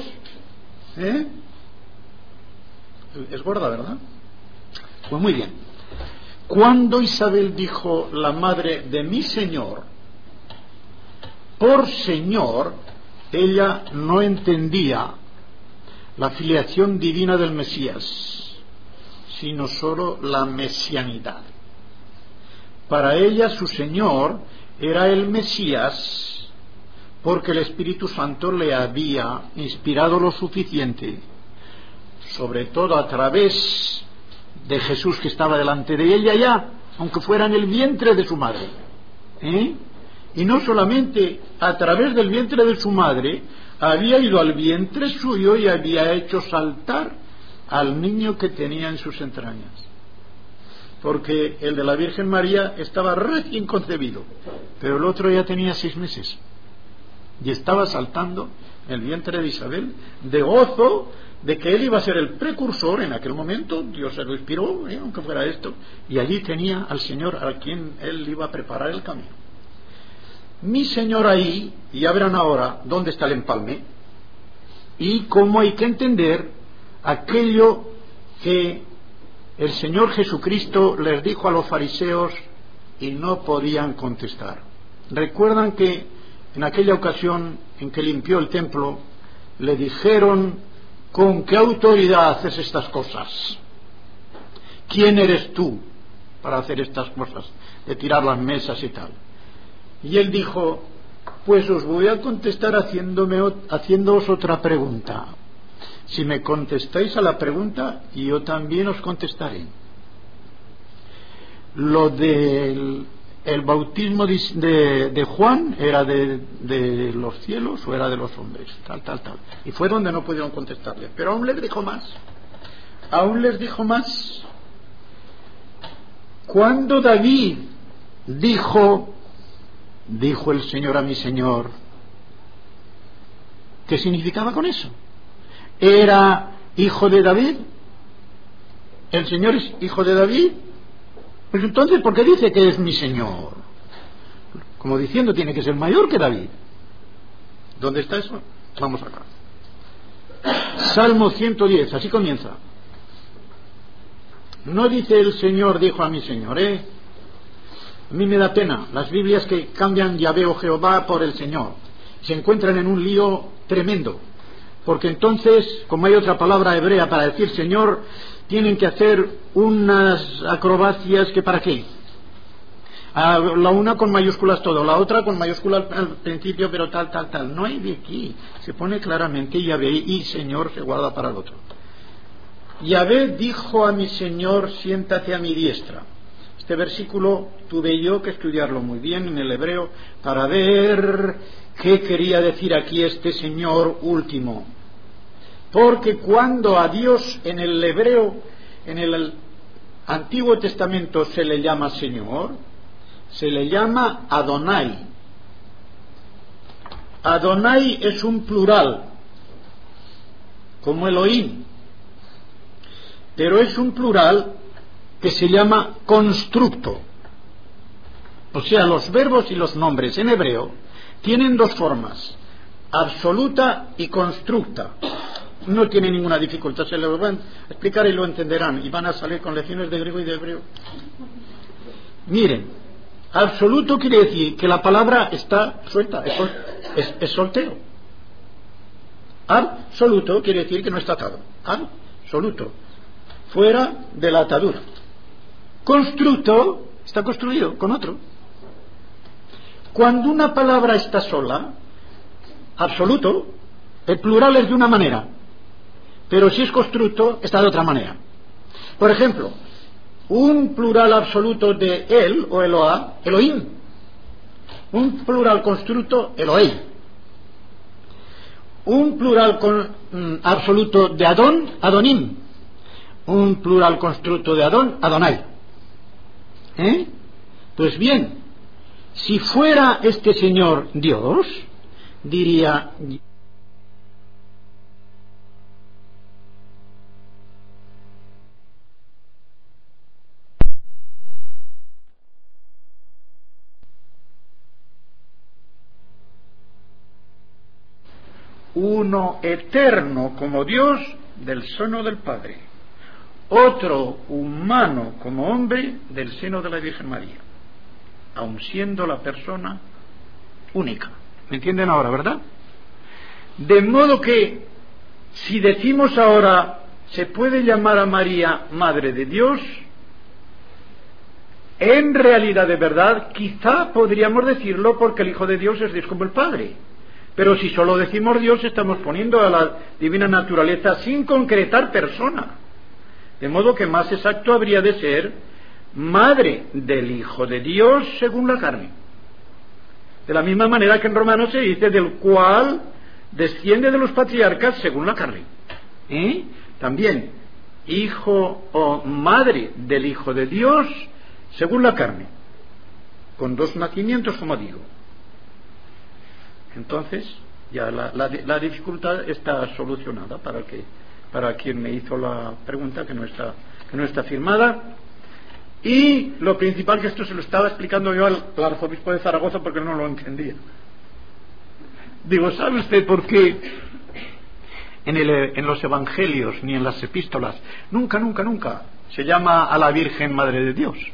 Es gorda, ¿verdad? Pues muy bien. Cuando Isabel dijo la madre de mi Señor, por Señor, ella no entendía la filiación divina del Mesías, sino solo la mesianidad. Para ella su Señor era el Mesías porque el Espíritu Santo le había inspirado lo suficiente, sobre todo a través de Jesús que estaba delante de ella ya, aunque fuera en el vientre de su madre. Y no solamente a través del vientre de su madre, había ido al vientre suyo y había hecho saltar al niño que tenía en sus entrañas. Porque el de la Virgen María estaba recién concebido, pero el otro ya tenía 6 meses. Y estaba saltando en el vientre de Isabel de gozo de que él iba a ser el precursor en aquel momento. Dios se lo inspiró, aunque fuera esto, y allí tenía al Señor a quien él iba a preparar el camino. Mi Señor ahí, y ya verán ahora dónde está el empalme y cómo hay que entender aquello que el Señor Jesucristo les dijo a los fariseos y no podían contestar. Recuerdan que en aquella ocasión en que limpió el templo le dijeron: ¿con qué autoridad haces estas cosas? ¿Quién eres tú para hacer estas cosas de tirar las mesas y tal? Y él dijo: pues os voy a contestar haciéndoos otra pregunta. Si me contestáis a la pregunta, yo también os contestaré. Lo del bautismo de Juan, ¿era de los cielos o era de los hombres? Tal. Y fue donde no pudieron contestarle. Pero aún les dijo más. Cuando David dijo el Señor a mi Señor, ¿qué significaba con eso? ¿Era hijo de David? ¿El Señor es hijo de David? Pues entonces, ¿por qué dice que es mi Señor? Como diciendo, tiene que ser mayor que David. ¿Dónde está eso? Vamos acá. Salmo 110, así comienza. No dice el Señor dijo a mi Señor, A mí me da pena las Biblias que cambian Yahvé o Jehová por el Señor. Se encuentran en un lío tremendo, porque entonces, como hay otra palabra hebrea para decir Señor, tienen que hacer unas acrobacias que ¿para qué? La una con mayúsculas todo, la otra con mayúsculas al principio, pero tal. No hay de aquí. Se pone claramente Yahvé y Señor se guarda para el otro. Yahvé dijo a mi Señor: siéntate a mi diestra. Este versículo tuve yo que estudiarlo muy bien en el hebreo para ver qué quería decir aquí este Señor último. Porque cuando a Dios en el hebreo, en el Antiguo Testamento se le llama Señor, se le llama Adonai. Adonai es un plural, como Elohim, pero es un plural que se llama constructo. O sea, los verbos y los nombres en hebreo tienen dos formas, absoluta y constructa. No tiene ninguna dificultad, se lo van a explicar y lo entenderán, y van a salir con lecciones de griego y de hebreo. Miren, absoluto quiere decir que la palabra está suelta, es soltero. Absoluto quiere decir que no está atado. Absoluto, fuera de la atadura. Constructo está construido con otro. Cuando una palabra está sola, absoluto, el plural es de una manera, pero si es constructo está de otra manera. Por ejemplo, un plural absoluto de él o Eloah, Elohim. Un plural constructo, Elohei. Un plural absoluto de Adón, Adonim. Un plural constructo de Adón, Adonai. Pues bien, si fuera este Señor Dios, diría: uno eterno como Dios del seno del Padre, otro humano como hombre del seno de la Virgen María, aun siendo la persona única. ¿Me entienden ahora, verdad? De modo que si decimos ahora se puede llamar a María Madre de Dios, en realidad de verdad quizá podríamos decirlo porque el Hijo de Dios es Dios como el Padre. Pero si solo decimos Dios, estamos poniendo a la divina naturaleza sin concretar persona. De modo que más exacto habría de ser Madre del Hijo de Dios según la carne. De la misma manera que en Romanos se dice del cual desciende de los patriarcas según la carne. También Hijo o Madre del Hijo de Dios según la carne, con dos nacimientos, como digo. Entonces ya la dificultad está solucionada para quien me hizo la pregunta, que no está firmada. Y lo principal, que esto se lo estaba explicando yo al arzobispo de Zaragoza porque no lo entendía. Digo, ¿sabe usted por qué en los evangelios ni en las epístolas nunca se llama a la Virgen Madre de Dios?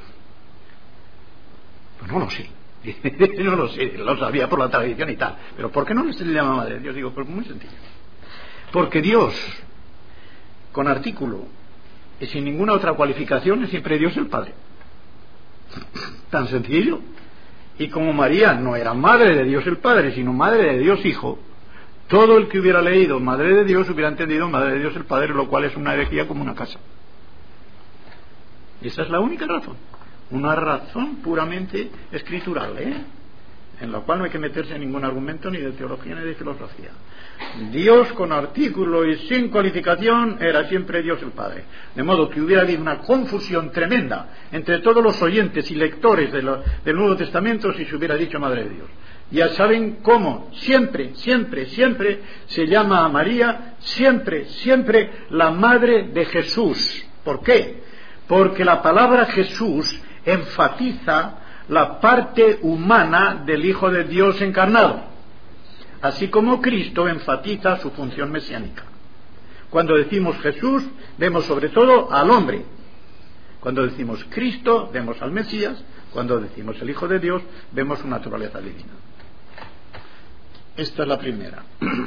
Pues no lo sé. No lo sé, lo sabía por la tradición y tal, pero ¿por qué no se le llama Madre de Dios? Digo, pues muy sencillo, porque Dios con artículo y sin ninguna otra cualificación es siempre Dios el Padre, tan sencillo. Y como María no era Madre de Dios el Padre, sino Madre de Dios Hijo, todo el que hubiera leído Madre de Dios hubiera entendido Madre de Dios el Padre, lo cual es una herejía como una casa. Y esa es la única razón. Una razón puramente escritural, en la cual no hay que meterse en ningún argumento ni de teología ni de filosofía. Dios con artículo y sin cualificación era siempre Dios el Padre. De modo que hubiera habido una confusión tremenda entre todos los oyentes y lectores del Nuevo Testamento si se hubiera dicho Madre de Dios. Ya saben cómo siempre se llama a María siempre la Madre de Jesús. ¿Por qué? Porque la palabra Jesús enfatiza la parte humana del Hijo de Dios encarnado, así como Cristo enfatiza su función mesiánica. Cuando decimos Jesús, vemos sobre todo al hombre. Cuando decimos Cristo, vemos al Mesías. Cuando decimos el Hijo de Dios, vemos su naturaleza divina. Esta es la primera.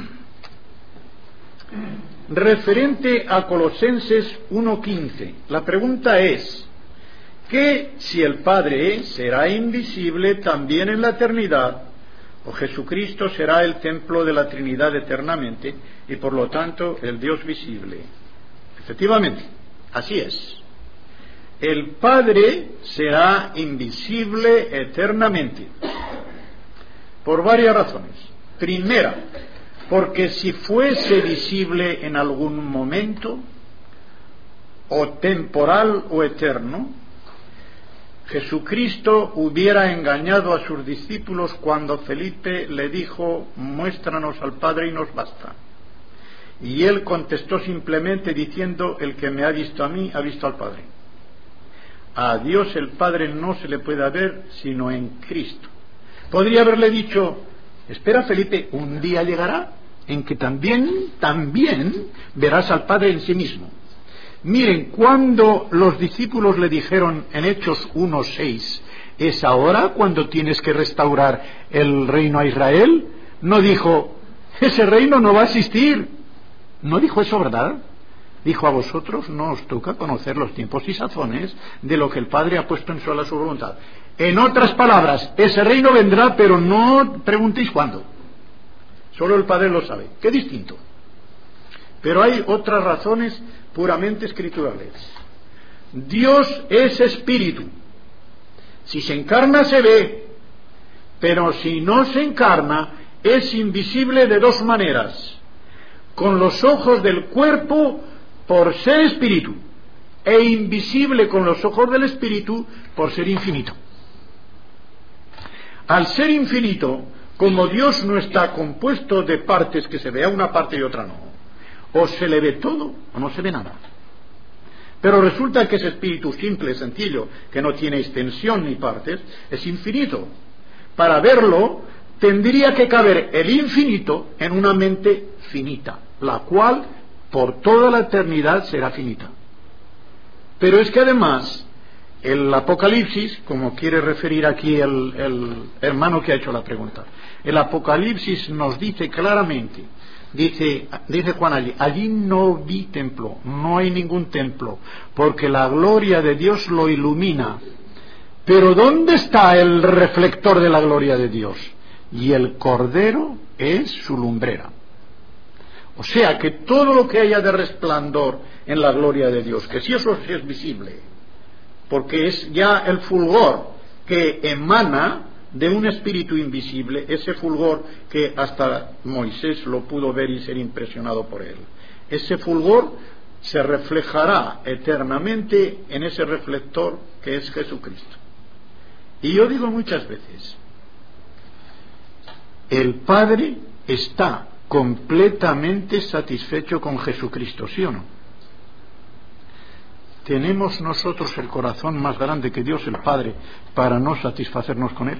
Referente a Colosenses 1:15, la pregunta es que si el Padre será invisible también en la eternidad, o Jesucristo será el templo de la Trinidad eternamente y por lo tanto el Dios visible. Efectivamente, así es. el Padre será invisible eternamente, por varias razones. Primera, porque si fuese visible en algún momento, o temporal o eterno, Jesucristo hubiera engañado a sus discípulos cuando Felipe le dijo: muéstranos al Padre y nos basta. Y él contestó simplemente diciendo: el que me ha visto a mí, ha visto al Padre. A Dios el Padre no se le puede ver sino en Cristo. Podría haberle dicho: espera, Felipe, un día llegará en que también verás al Padre en sí mismo. Miren, cuando los discípulos le dijeron en Hechos 1:6, ¿es ahora cuando tienes que restaurar el reino a Israel? No dijo: ese reino no va a existir. No dijo eso, ¿verdad? Dijo: a vosotros no os toca conocer los tiempos y sazones de lo que el Padre ha puesto en su voluntad. En otras palabras, ese reino vendrá, pero no preguntéis cuándo. Solo el Padre lo sabe. Qué distinto. Pero hay otras razones puramente escriturales. Dios es espíritu. Si se encarna se ve, pero si no se encarna es invisible de dos maneras: con los ojos del cuerpo por ser espíritu, e invisible con los ojos del espíritu por ser infinito. Al ser infinito, como Dios no está compuesto de partes que se vea una parte y otra no, o se le ve todo o no se ve nada. Pero resulta que ese espíritu simple, sencillo, que no tiene extensión ni partes, es infinito. Para verlo tendría que caber el infinito en una mente finita, la cual por toda la eternidad será finita. Pero es que además el Apocalipsis, como quiere referir aquí el hermano que ha hecho la pregunta, el Apocalipsis nos dice claramente, dice Juan allí no vi templo, no hay ningún templo, porque la gloria de Dios lo ilumina. Pero ¿dónde está el reflector de la gloria de Dios? Y el Cordero es su lumbrera. O sea que todo lo que haya de resplandor en la gloria de Dios, que si eso sí es visible, porque es ya el fulgor que emana de un espíritu invisible, ese fulgor que hasta Moisés lo pudo ver y ser impresionado por él. Ese fulgor se reflejará eternamente en ese reflector que es Jesucristo. Y yo digo muchas veces, el Padre está completamente satisfecho con Jesucristo, ¿sí o no? ¿Tenemos nosotros el corazón más grande que Dios el Padre para no satisfacernos con Él?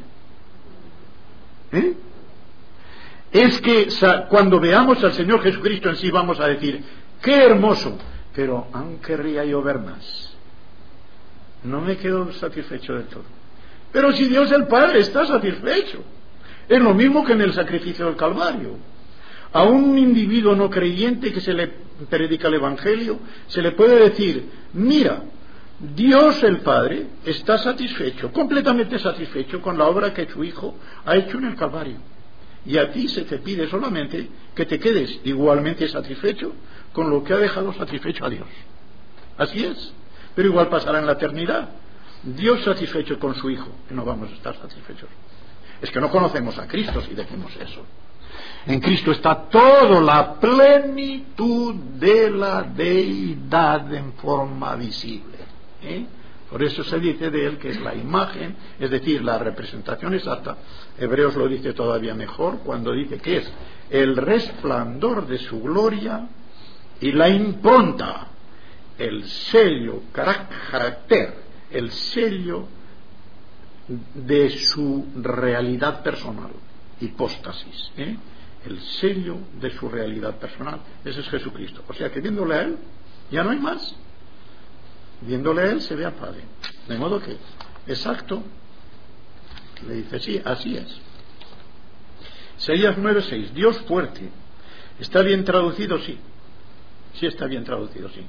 Es que cuando veamos al Señor Jesucristo en sí vamos a decir: ¡qué hermoso! Pero aún querría yo ver más. No me quedo satisfecho del todo. Pero si Dios el Padre está satisfecho, es lo mismo que en el sacrificio del Calvario. A un individuo no creyente que se le predica el Evangelio, se le puede decir: mira, Dios el Padre está satisfecho, completamente satisfecho con la obra que tu Hijo ha hecho en el Calvario. Y a ti se te pide solamente que te quedes igualmente satisfecho con lo que ha dejado satisfecho a Dios. Así es, pero igual pasará en la eternidad. Dios satisfecho con su Hijo, que no vamos a estar satisfechos. Es que no conocemos a Cristo si decimos eso. En Cristo está toda la plenitud de la deidad en forma visible. Por eso se dice de Él que es la imagen, es decir, la representación exacta. Hebreos lo dice todavía mejor cuando dice que es el resplandor de su gloria y la impronta, el sello, carácter, el sello de su realidad personal, hipóstasis, el sello de su realidad personal. Ese es Jesucristo. O sea que viéndole a Él ya no hay más. Viéndole a Él se ve al Padre. De modo que, exacto, le dice: sí, así es. Isaías 9:6, Dios fuerte. ¿Está bien traducido? Sí. Sí está bien traducido, sí.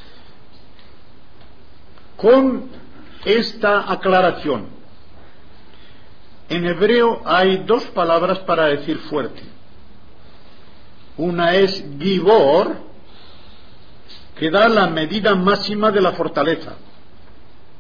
Con esta aclaración: en hebreo hay dos palabras para decir fuerte. Una es gibor, que da la medida máxima de la fortaleza.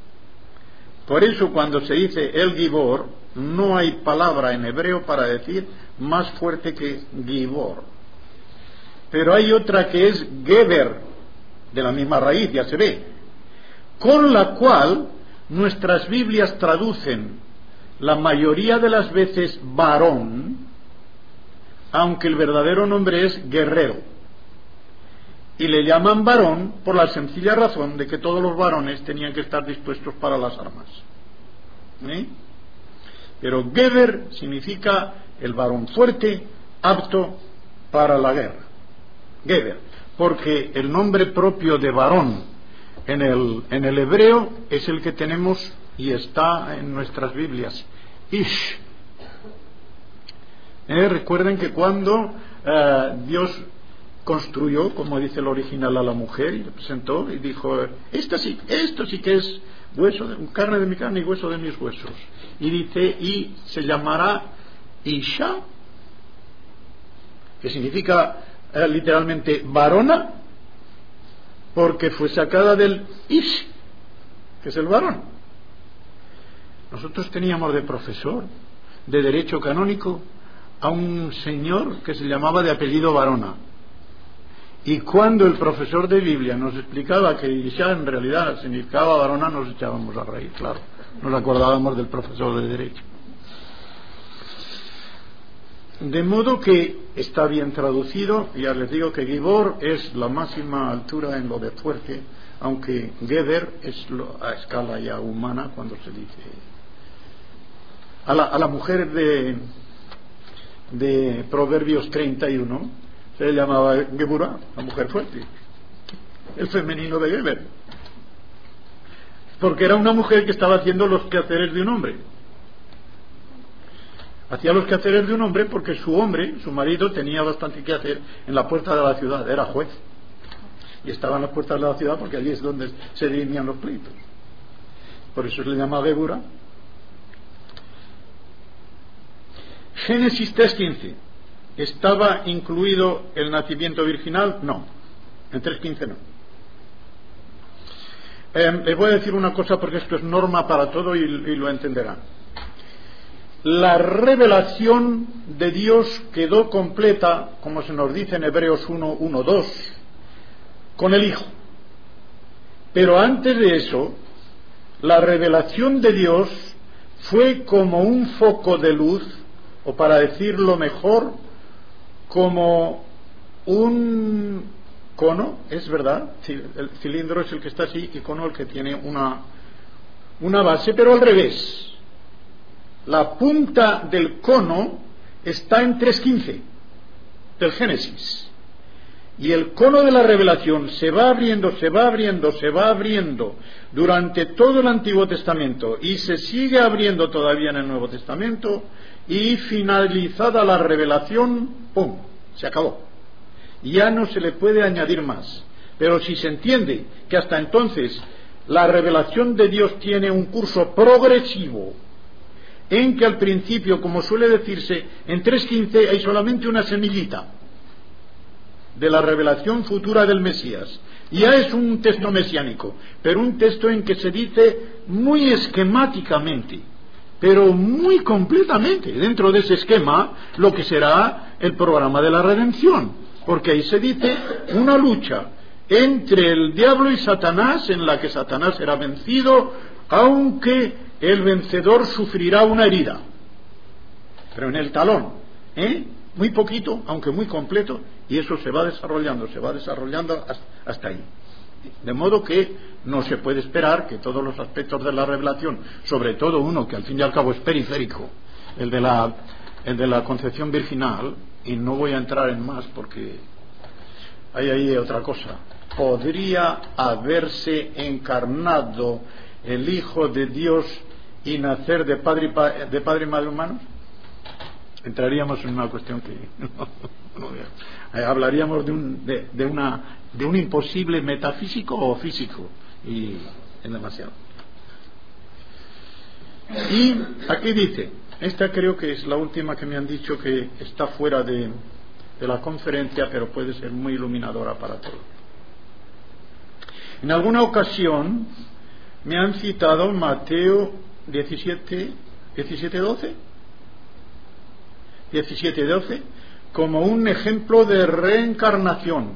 Por eso cuando se dice el Gibor, no hay palabra en hebreo para decir más fuerte que Gibor. Pero hay otra que es Geber, de la misma raíz, ya se ve, con la cual nuestras Biblias traducen la mayoría de las veces varón, aunque el verdadero nombre es guerrero. Y le llaman varón por la sencilla razón de que todos los varones tenían que estar dispuestos para las armas. Pero Geber significa el varón fuerte, apto para la guerra. Geber, porque el nombre propio de varón en el hebreo es el que tenemos y está en nuestras Biblias, Ish. Recuerden que cuando Dios construyó, como dice el original, a la mujer, y le presentó y dijo: esto sí que es carne de mi carne y hueso de mis huesos. Y dice: y se llamará Isha, que significa literalmente varona, porque fue sacada del Ish, que es el varón. Nosotros teníamos de profesor de derecho canónico a un señor que se llamaba de apellido Varona. Y cuando el profesor de Biblia nos explicaba que Isha en realidad significaba varona, nos echábamos a reír, claro. Nos acordábamos del profesor de Derecho. De modo que está bien traducido. Ya les digo que Gibor es la máxima altura en lo de fuerte, aunque Geber es a escala ya humana cuando se dice. A la mujer de Proverbios 31 se llamaba Geburah, la mujer fuerte, el femenino de Geber, porque era una mujer que estaba haciendo los quehaceres de un hombre. Hacía los quehaceres de un hombre porque su marido, tenía bastante que hacer en la puerta de la ciudad, era juez, y estaba en las puertas de la ciudad porque allí es donde se dirimían los pleitos. Por eso se le llama Geburah. Génesis 3:15. ¿Estaba incluido el nacimiento virginal? No. En 3:15 no. Les voy a decir una cosa porque esto es norma para todo y lo entenderán. La revelación de Dios quedó completa, como se nos dice en Hebreos 1:1-2, con el Hijo. Pero antes de eso, la revelación de Dios fue como un foco de luz, o para decirlo mejor, como un cono, es verdad, el cilindro es el que está así y cono el que tiene una base, pero al revés. La punta del cono está en 3:15 del Génesis, y el cono de la revelación se va abriendo durante todo el Antiguo Testamento y se sigue abriendo todavía en el Nuevo Testamento, y finalizada la revelación, ¡pum!, se acabó. Ya no se le puede añadir más. Pero si se entiende que hasta entonces la revelación de Dios tiene un curso progresivo, en que al principio, como suele decirse, en 3:15 hay solamente una semillita de la revelación futura del Mesías. Ya es un texto mesiánico, pero un texto en que se dice muy esquemáticamente, pero muy completamente dentro de ese esquema, lo que será el programa de la redención, porque ahí se dice una lucha entre el diablo y Satanás, en la que Satanás será vencido, aunque el vencedor sufrirá una herida, pero en el talón, muy poquito, aunque muy completo, y eso se va desarrollando hasta ahí. De modo que no se puede esperar que todos los aspectos de la revelación, sobre todo uno que al fin y al cabo es periférico, el de la concepción virginal, y no voy a entrar en más porque hay ahí otra cosa, podría haberse encarnado el Hijo de Dios y nacer de padre y madre humanos. Entraríamos en una cuestión que hablaríamos de un imposible metafísico o físico, y es demasiado. Y aquí dice, esta creo que es la última que me han dicho que está fuera de la conferencia, pero puede ser muy iluminadora para todos. En alguna ocasión me han citado Mateo 17:12 como un ejemplo de reencarnación.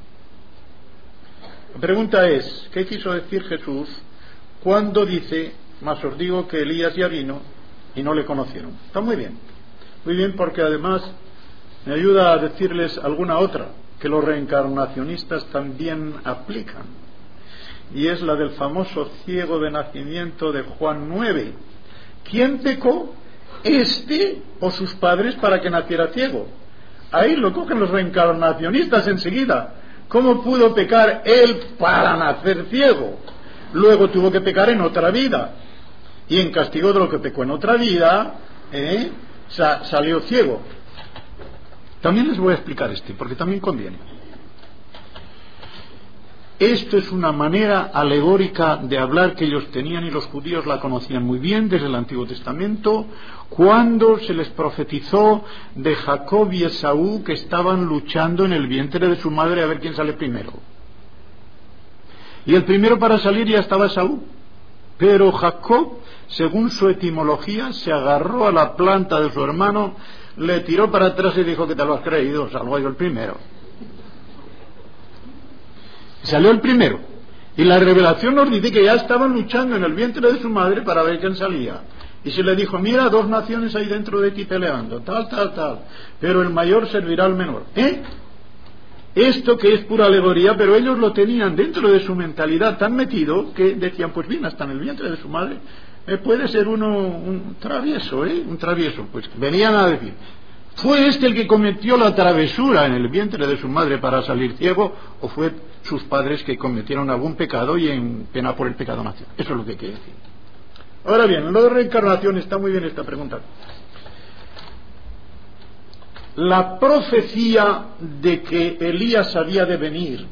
La pregunta es, ¿qué quiso decir Jesús cuando dice, mas os digo que Elías ya vino y no le conocieron? Está muy bien, porque además me ayuda a decirles alguna otra que los reencarnacionistas también aplican, y es la del famoso ciego de nacimiento de Juan 9. ¿Quién pecó? ¿Este o sus padres para que naciera ciego? Ahí lo cogen los reencarnacionistas enseguida. ¿Cómo pudo pecar él para nacer ciego? Luego tuvo que pecar en otra vida, y en castigo de lo que pecó en otra vida, salió ciego. También les voy a explicar porque también conviene. Esto es una manera alegórica de hablar que ellos tenían, y los judíos la conocían muy bien desde el Antiguo Testamento, cuando se les profetizó de Jacob y Esaú, que estaban luchando en el vientre de su madre a ver quién sale primero. Y el primero para salir ya estaba Esaú, pero Jacob, según su etimología, se agarró a la planta de su hermano, le tiró para atrás y dijo: que te lo has creído, salgo yo el primero. Salió el primero, y la revelación nos dice que ya estaban luchando en el vientre de su madre para ver quién salía, y se le dijo: mira, 2 naciones ahí dentro de ti peleando, tal, pero el mayor servirá al menor. Esto que es pura alegoría, pero ellos lo tenían dentro de su mentalidad tan metido que decían: pues bien, hasta en el vientre de su madre puede ser uno un travieso, un travieso. Pues venían a decir: ¿fue este el que cometió la travesura en el vientre de su madre para salir ciego, o fue sus padres que cometieron algún pecado y en pena por el pecado nació? Eso es lo que quiere decir. Ahora bien, lo de reencarnación, está muy bien esta pregunta. La profecía de que Elías había de venir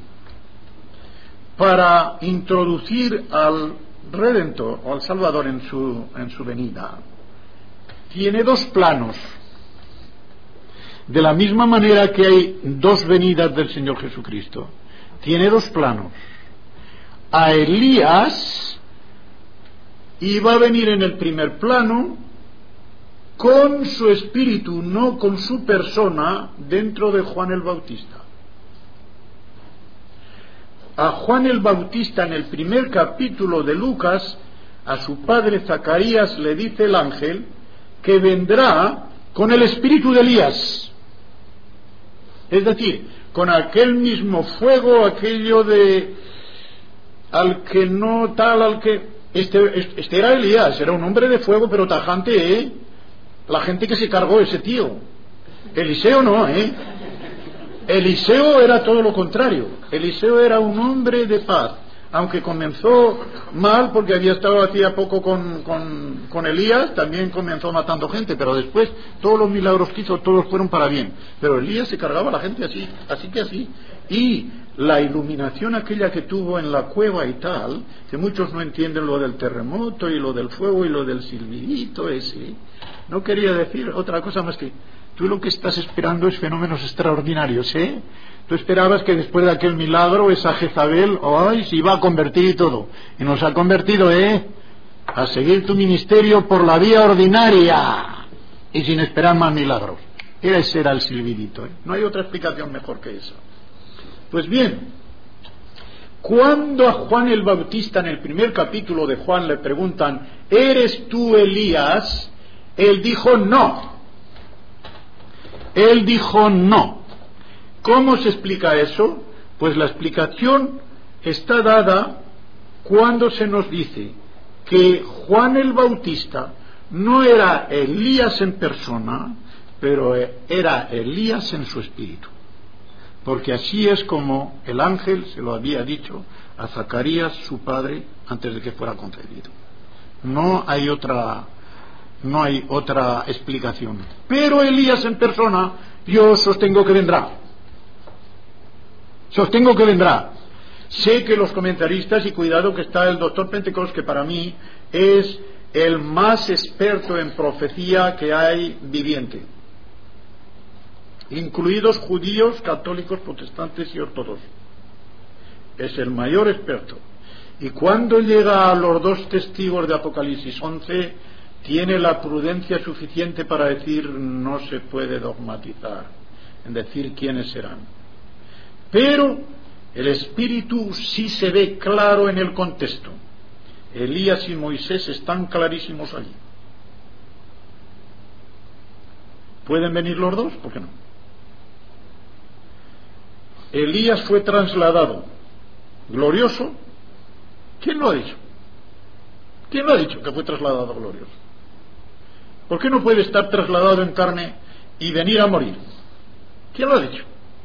para introducir al Redentor o al Salvador en su venida tiene 2 planos. De la misma manera que hay 2 venidas del Señor Jesucristo, tiene 2 planos. A Elías iba a venir en el primer plano con su espíritu, no con su persona, dentro de Juan el Bautista. A Juan el Bautista, en el primer capítulo de Lucas, a su padre Zacarías le dice el ángel que vendrá con el espíritu de Elías. Es decir, con aquel mismo fuego, aquello de al que no tal, al que... Este era Elías, era un hombre de fuego, pero tajante, la gente que se cargó ese tío. Eliseo no, Eliseo era todo lo contrario. Eliseo era un hombre de paz, aunque comenzó mal porque había estado hacía poco con Elías, también comenzó matando gente, pero después todos los milagros que hizo, todos fueron para bien. Pero Elías se cargaba a la gente así. Y la iluminación aquella que tuvo en la cueva y tal, que muchos no entienden lo del terremoto y lo del fuego y lo del silbidito ese, no quería decir otra cosa más que tú lo que estás esperando es fenómenos extraordinarios, Tú esperabas que después de aquel milagro esa Jezabel, se iba a convertir y todo, y nos ha convertido, a seguir tu ministerio por la vía ordinaria y sin esperar más milagros. Ese era el silbidito, No hay otra explicación mejor que esa. Pues bien, cuando a Juan el Bautista en el primer capítulo de Juan le preguntan: ¿eres tú Elías?, él dijo no. ¿Cómo se explica eso? Pues la explicación está dada cuando se nos dice que Juan el Bautista no era Elías en persona, pero era Elías en su espíritu. Porque así es como el ángel se lo había dicho a Zacarías, su padre, antes de que fuera concebido. No hay otra explicación. Pero Elías en persona, yo sostengo que vendrá. Sé que los comentaristas, y cuidado que está el doctor Pentecost, que para mí es el más experto en profecía que hay viviente, incluidos judíos, católicos, protestantes y ortodoxos. Es el mayor experto. Y cuando llega a los dos testigos de Apocalipsis 11, tiene la prudencia suficiente para decir: no se puede dogmatizar en decir quiénes serán. Pero el Espíritu sí se ve claro en el contexto. Elías y Moisés están clarísimos allí. ¿Pueden venir los dos? ¿Por qué no? Elías fue trasladado glorioso. ¿Quién lo ha dicho? ¿Quién lo ha dicho que fue trasladado glorioso? ¿Por qué no puede estar trasladado en carne y venir a morir? ¿Quién lo ha dicho?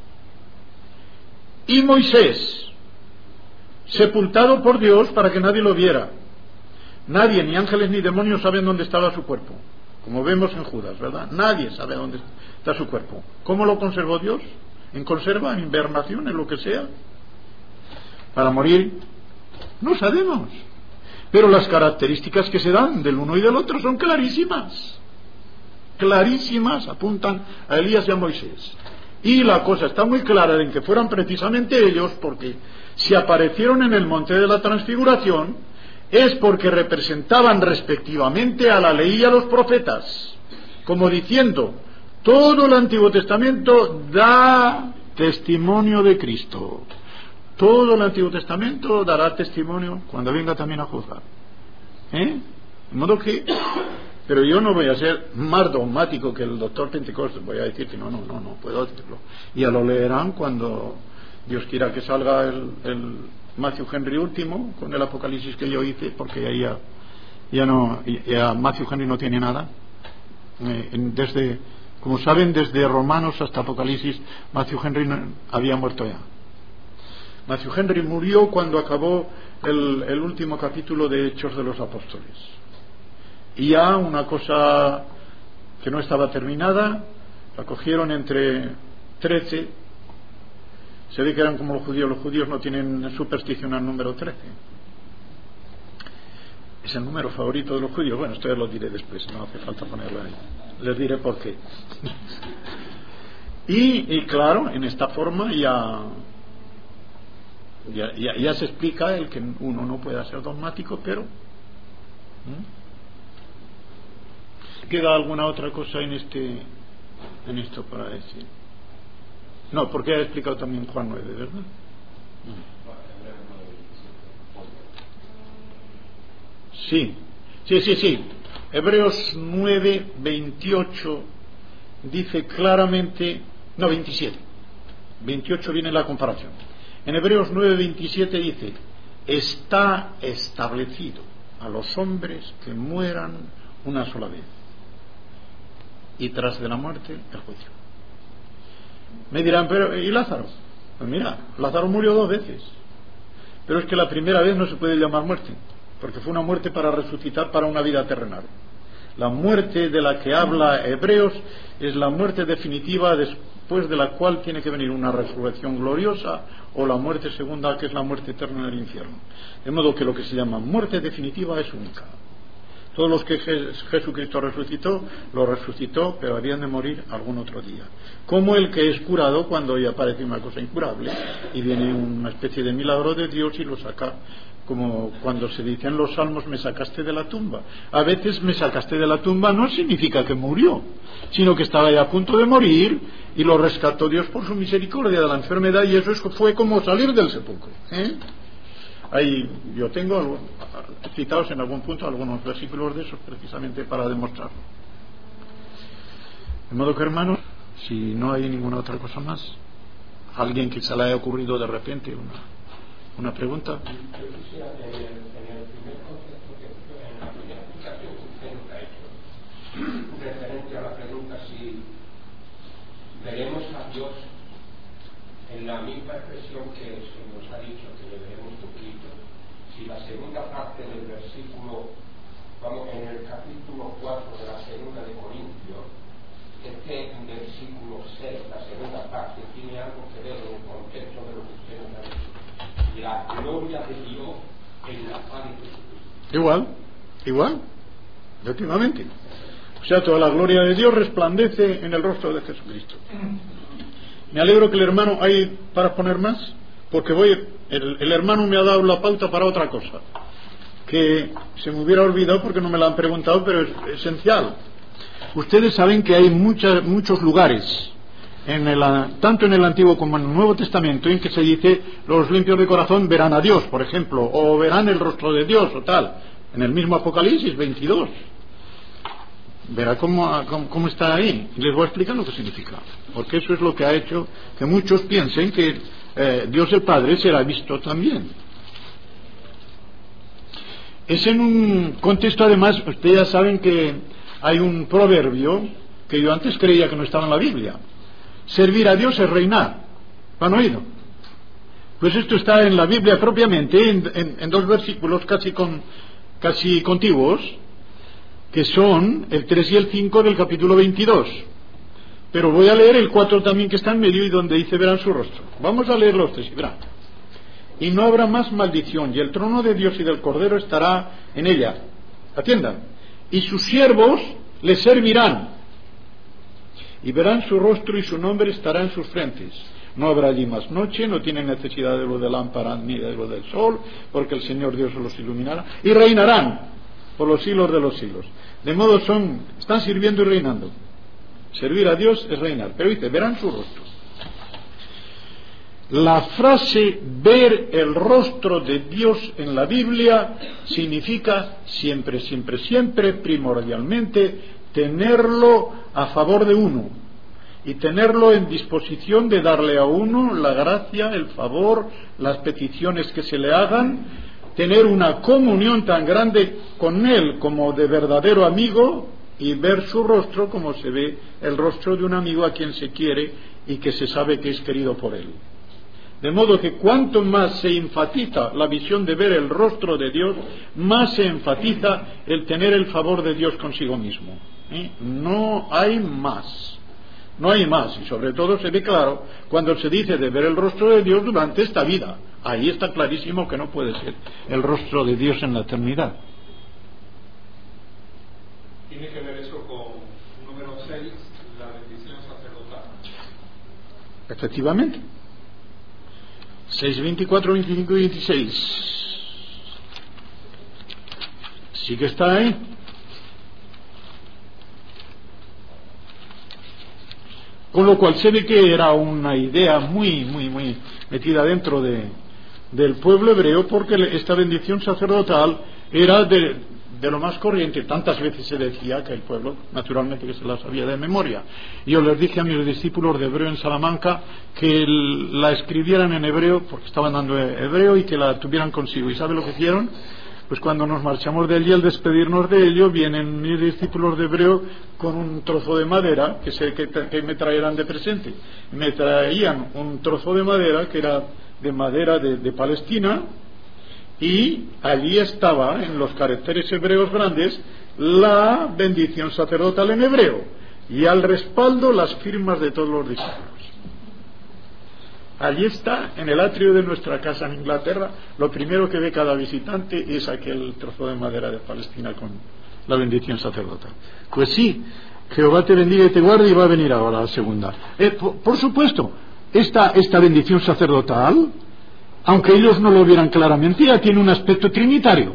Y Moisés, sepultado por Dios para que nadie lo viera. Nadie, ni ángeles ni demonios, saben dónde estaba su cuerpo, como vemos en Judas, ¿verdad? Nadie sabe dónde está su cuerpo. ¿Cómo lo conservó Dios? ¿En conserva, en invernación, en lo que sea? Para morir, no sabemos. Pero las características que se dan del uno y del otro son clarísimas. Clarísimas, apuntan a Elías y a Moisés. Y la cosa está muy clara en que fueran precisamente ellos, porque si aparecieron en el monte de la transfiguración es porque representaban respectivamente a la ley y a los profetas, como diciendo: todo el Antiguo Testamento da testimonio de Cristo. Todo el Antiguo Testamento dará testimonio cuando venga también a juzgar. De modo que, pero yo no voy a ser más dogmático que el doctor Pentecostés. Voy a decir que no puedo decirlo. Y ya lo leerán cuando Dios quiera que salga el Matthew Henry último, con el Apocalipsis que yo hice, porque ahí ya Matthew Henry no tiene nada. Como saben, desde Romanos hasta Apocalipsis, Matthew Henry había muerto ya. Matthew Henry murió cuando acabó el último capítulo de Hechos de los Apóstoles. Y ya una cosa que no estaba terminada, la cogieron entre 13. Se ve que eran como los judíos no tienen superstición al número 13. Es el número favorito de los judíos. Bueno, esto ya lo diré después, no hace falta ponerlo ahí. Les diré por qué. Y claro, en esta forma ya se explica el que uno no pueda ser dogmático, pero ¿queda alguna otra cosa en esto para decir? No, porque ha explicado también Juan 9, ¿verdad? Sí. Hebreos 9, 28 dice claramente, no, 27. 28 viene la comparación. En Hebreos 9, 27 dice: está establecido a los hombres que mueran una sola vez, y tras de la muerte el juicio. Me dirán: pero ¿y Lázaro? Pues mira, Lázaro murió 2 veces, pero es que la primera vez no se puede llamar muerte, porque fue una muerte para resucitar para una vida terrenal. La muerte de la que habla Hebreos es la muerte definitiva, después de la cual tiene que venir una resurrección gloriosa, o la muerte segunda, que es la muerte eterna en el infierno. De modo que lo que se llama muerte definitiva es única. Todos los que Jesucristo resucitó, lo resucitó, pero habían de morir algún otro día. Como el que es curado cuando ya parece una cosa incurable y viene una especie de milagro de Dios y lo saca, como cuando se dice en los salmos: me sacaste de la tumba. A veces me sacaste de la tumba no significa que murió, sino que estaba ya a punto de morir y lo rescató Dios por su misericordia de la enfermedad, y eso fue como salir del sepulcro. Ahí yo tengo citados en algún punto algunos versículos de esos precisamente para demostrarlo. De modo que, hermanos, si no hay ninguna otra cosa más, alguien que se le haya ocurrido de repente una pregunta. Yo quisiera en el primer concepto en la primera explicación que usted nos ha hecho, referente a la pregunta si veremos a Dios en la misma expresión que se nos ha dicho que le veremos poquito, si la segunda parte del versículo, en el capítulo 4 de la segunda de Corintios, este versículo 6, la segunda parte, tiene algo que ver en el contexto de lo que usted nos ha dicho: la gloria de Dios en la faz de Jesucristo. Igual, efectivamente. O sea, toda la gloria de Dios resplandece en el rostro de Jesucristo. Me alegro que el hermano, ¿hay para poner más? porque el hermano me ha dado la pauta para otra cosa, que se me hubiera olvidado porque no me la han preguntado, pero es esencial. Ustedes saben que hay muchos lugares, tanto en el Antiguo como en el Nuevo Testamento, en que se dice los limpios de corazón verán a Dios, por ejemplo, o verán el rostro de Dios, o tal. En el mismo Apocalipsis 22. Verá cómo está ahí. Les voy a explicar lo que significa. Porque eso es lo que ha hecho que muchos piensen que Dios el Padre será visto también. Es en un contexto, además, ustedes ya saben que hay un proverbio que yo antes creía que no estaba en la Biblia. Servir a Dios es reinar. ¿Lo han oído? Pues esto está en la Biblia propiamente, en dos versículos casi contiguos, que son el 3 y el 5 del capítulo 22. Pero voy a leer el 4 también, que está en medio y donde dice verán su rostro. Vamos a leer los tres y verán. Y no habrá más maldición, y el trono de Dios y del Cordero estará en ella. Atiendan. Y sus siervos le servirán, y verán su rostro, y su nombre estará en sus frentes. No habrá allí más noche, no tienen necesidad de luz de lámpara ni de luz del sol, porque el Señor Dios los iluminará, y reinarán por los siglos de los siglos. De modo están sirviendo y reinando. Servir a Dios es reinar. Pero dice, verán su rostro. La frase ver el rostro de Dios en la Biblia significa siempre, siempre, siempre, primordialmente, tenerlo a favor de uno y tenerlo en disposición de darle a uno la gracia, el favor, las peticiones que se le hagan, tener una comunión tan grande con Él como de verdadero amigo, y ver su rostro como se ve el rostro de un amigo a quien se quiere y que se sabe que es querido por Él. De modo que cuanto más se enfatiza la visión de ver el rostro de Dios, más se enfatiza el tener el favor de Dios consigo mismo. No hay más. No hay más. Y sobre todo se ve claro cuando se dice de ver el rostro de Dios durante esta vida. Ahí está clarísimo que no puede ser el rostro de Dios en la eternidad. Tiene que ver eso con número 6, la bendición sacerdotal. Efectivamente. 6, 24, 25 y 26. Sí que está ahí. Con lo cual se ve que era una idea muy metida dentro del pueblo hebreo, porque esta bendición sacerdotal era de lo más corriente. Tantas veces se decía que el pueblo, naturalmente, que se la sabía de memoria. Yo les dije a mis discípulos de hebreo en Salamanca que la escribieran en hebreo, porque estaban dando hebreo, y que la tuvieran consigo. ¿Y sabe lo que hicieron? Pues cuando nos marchamos de allí, al despedirnos de ellos, vienen mis discípulos de hebreo con un trozo de madera que me traerán de presente. Me traían un trozo de madera que era de madera de Palestina, y allí estaba, en los caracteres hebreos grandes, la bendición sacerdotal en hebreo, y al respaldo las firmas de todos los discípulos. Allí está, en el atrio de nuestra casa en Inglaterra. Lo primero que ve cada visitante es aquel trozo de madera de Palestina con la bendición sacerdotal. Pues sí, Jehová te bendiga y te guarde, y va a venir ahora la segunda. Por supuesto, esta bendición sacerdotal, aunque ellos no lo vieran claramente, ya tiene un aspecto trinitario.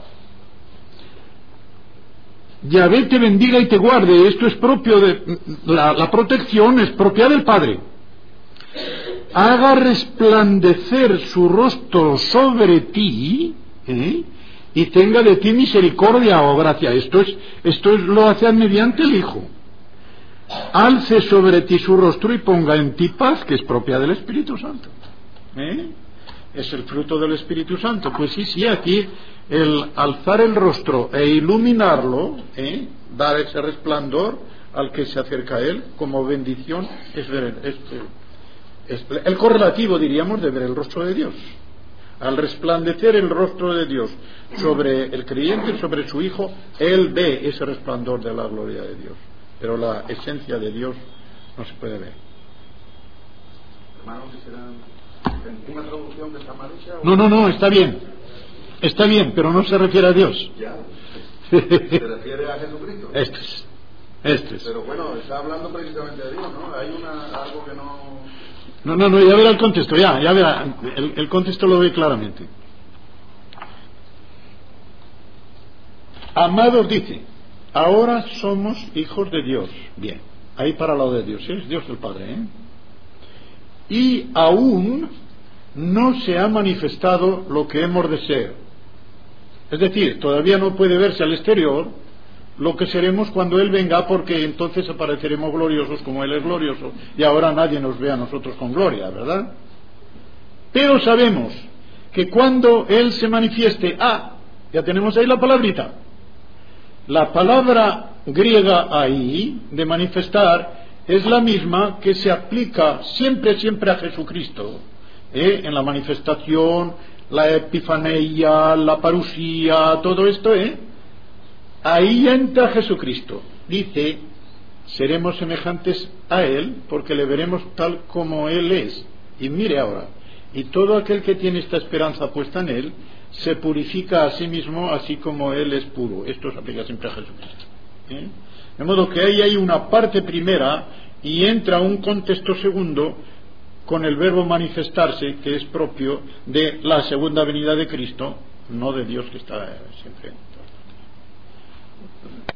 Yahvé te bendiga y te guarde. Esto es propio de la protección, es propia del Padre. Haga resplandecer su rostro sobre ti, y tenga de ti misericordia o gracia. Esto lo hace mediante el Hijo. Alce sobre ti su rostro y ponga en ti paz, que es propia del Espíritu Santo. Es el fruto del Espíritu Santo. Pues sí, aquí el alzar el rostro e iluminarlo, dar ese resplandor al que se acerca a él como bendición, es el correlativo, diríamos, de ver el rostro de Dios. Al resplandecer el rostro de Dios sobre el creyente, sobre su Hijo, él ve ese resplandor de la gloria de Dios. Pero la esencia de Dios no se puede ver. Hermanos, ¿una traducción de esta manera? No, está bien. Está bien, pero no se refiere a Dios. Ya. Se refiere a Jesucristo. Este es. Pero bueno, está hablando precisamente de Dios, ¿no? Hay algo que no... No, ya verá el contexto, ya verá, el contexto lo ve claramente. Amados, dice, ahora somos hijos de Dios. Bien, ahí para lo de Dios, es Dios el Padre, ¿eh? Y aún no se ha manifestado lo que hemos de ser. Es decir, todavía no puede verse al exterior lo que seremos cuando Él venga, porque entonces apareceremos gloriosos como Él es glorioso, y ahora nadie nos ve a nosotros con gloria, ¿verdad? Pero sabemos que cuando Él se manifieste, ya tenemos ahí la palabrita. La palabra griega ahí, de manifestar, es la misma que se aplica siempre a Jesucristo, en la manifestación, la epifaneia, la parusía, todo esto, ahí entra Jesucristo. Dice, seremos semejantes a Él porque le veremos tal como Él es. Y mire ahora, y todo aquel que tiene esta esperanza puesta en Él se purifica a sí mismo así como Él es puro. Esto se aplica siempre a Jesucristo. De modo que ahí hay una parte primera y entra un contexto segundo con el verbo manifestarse, que es propio de la segunda venida de Cristo, no de Dios que está siempre.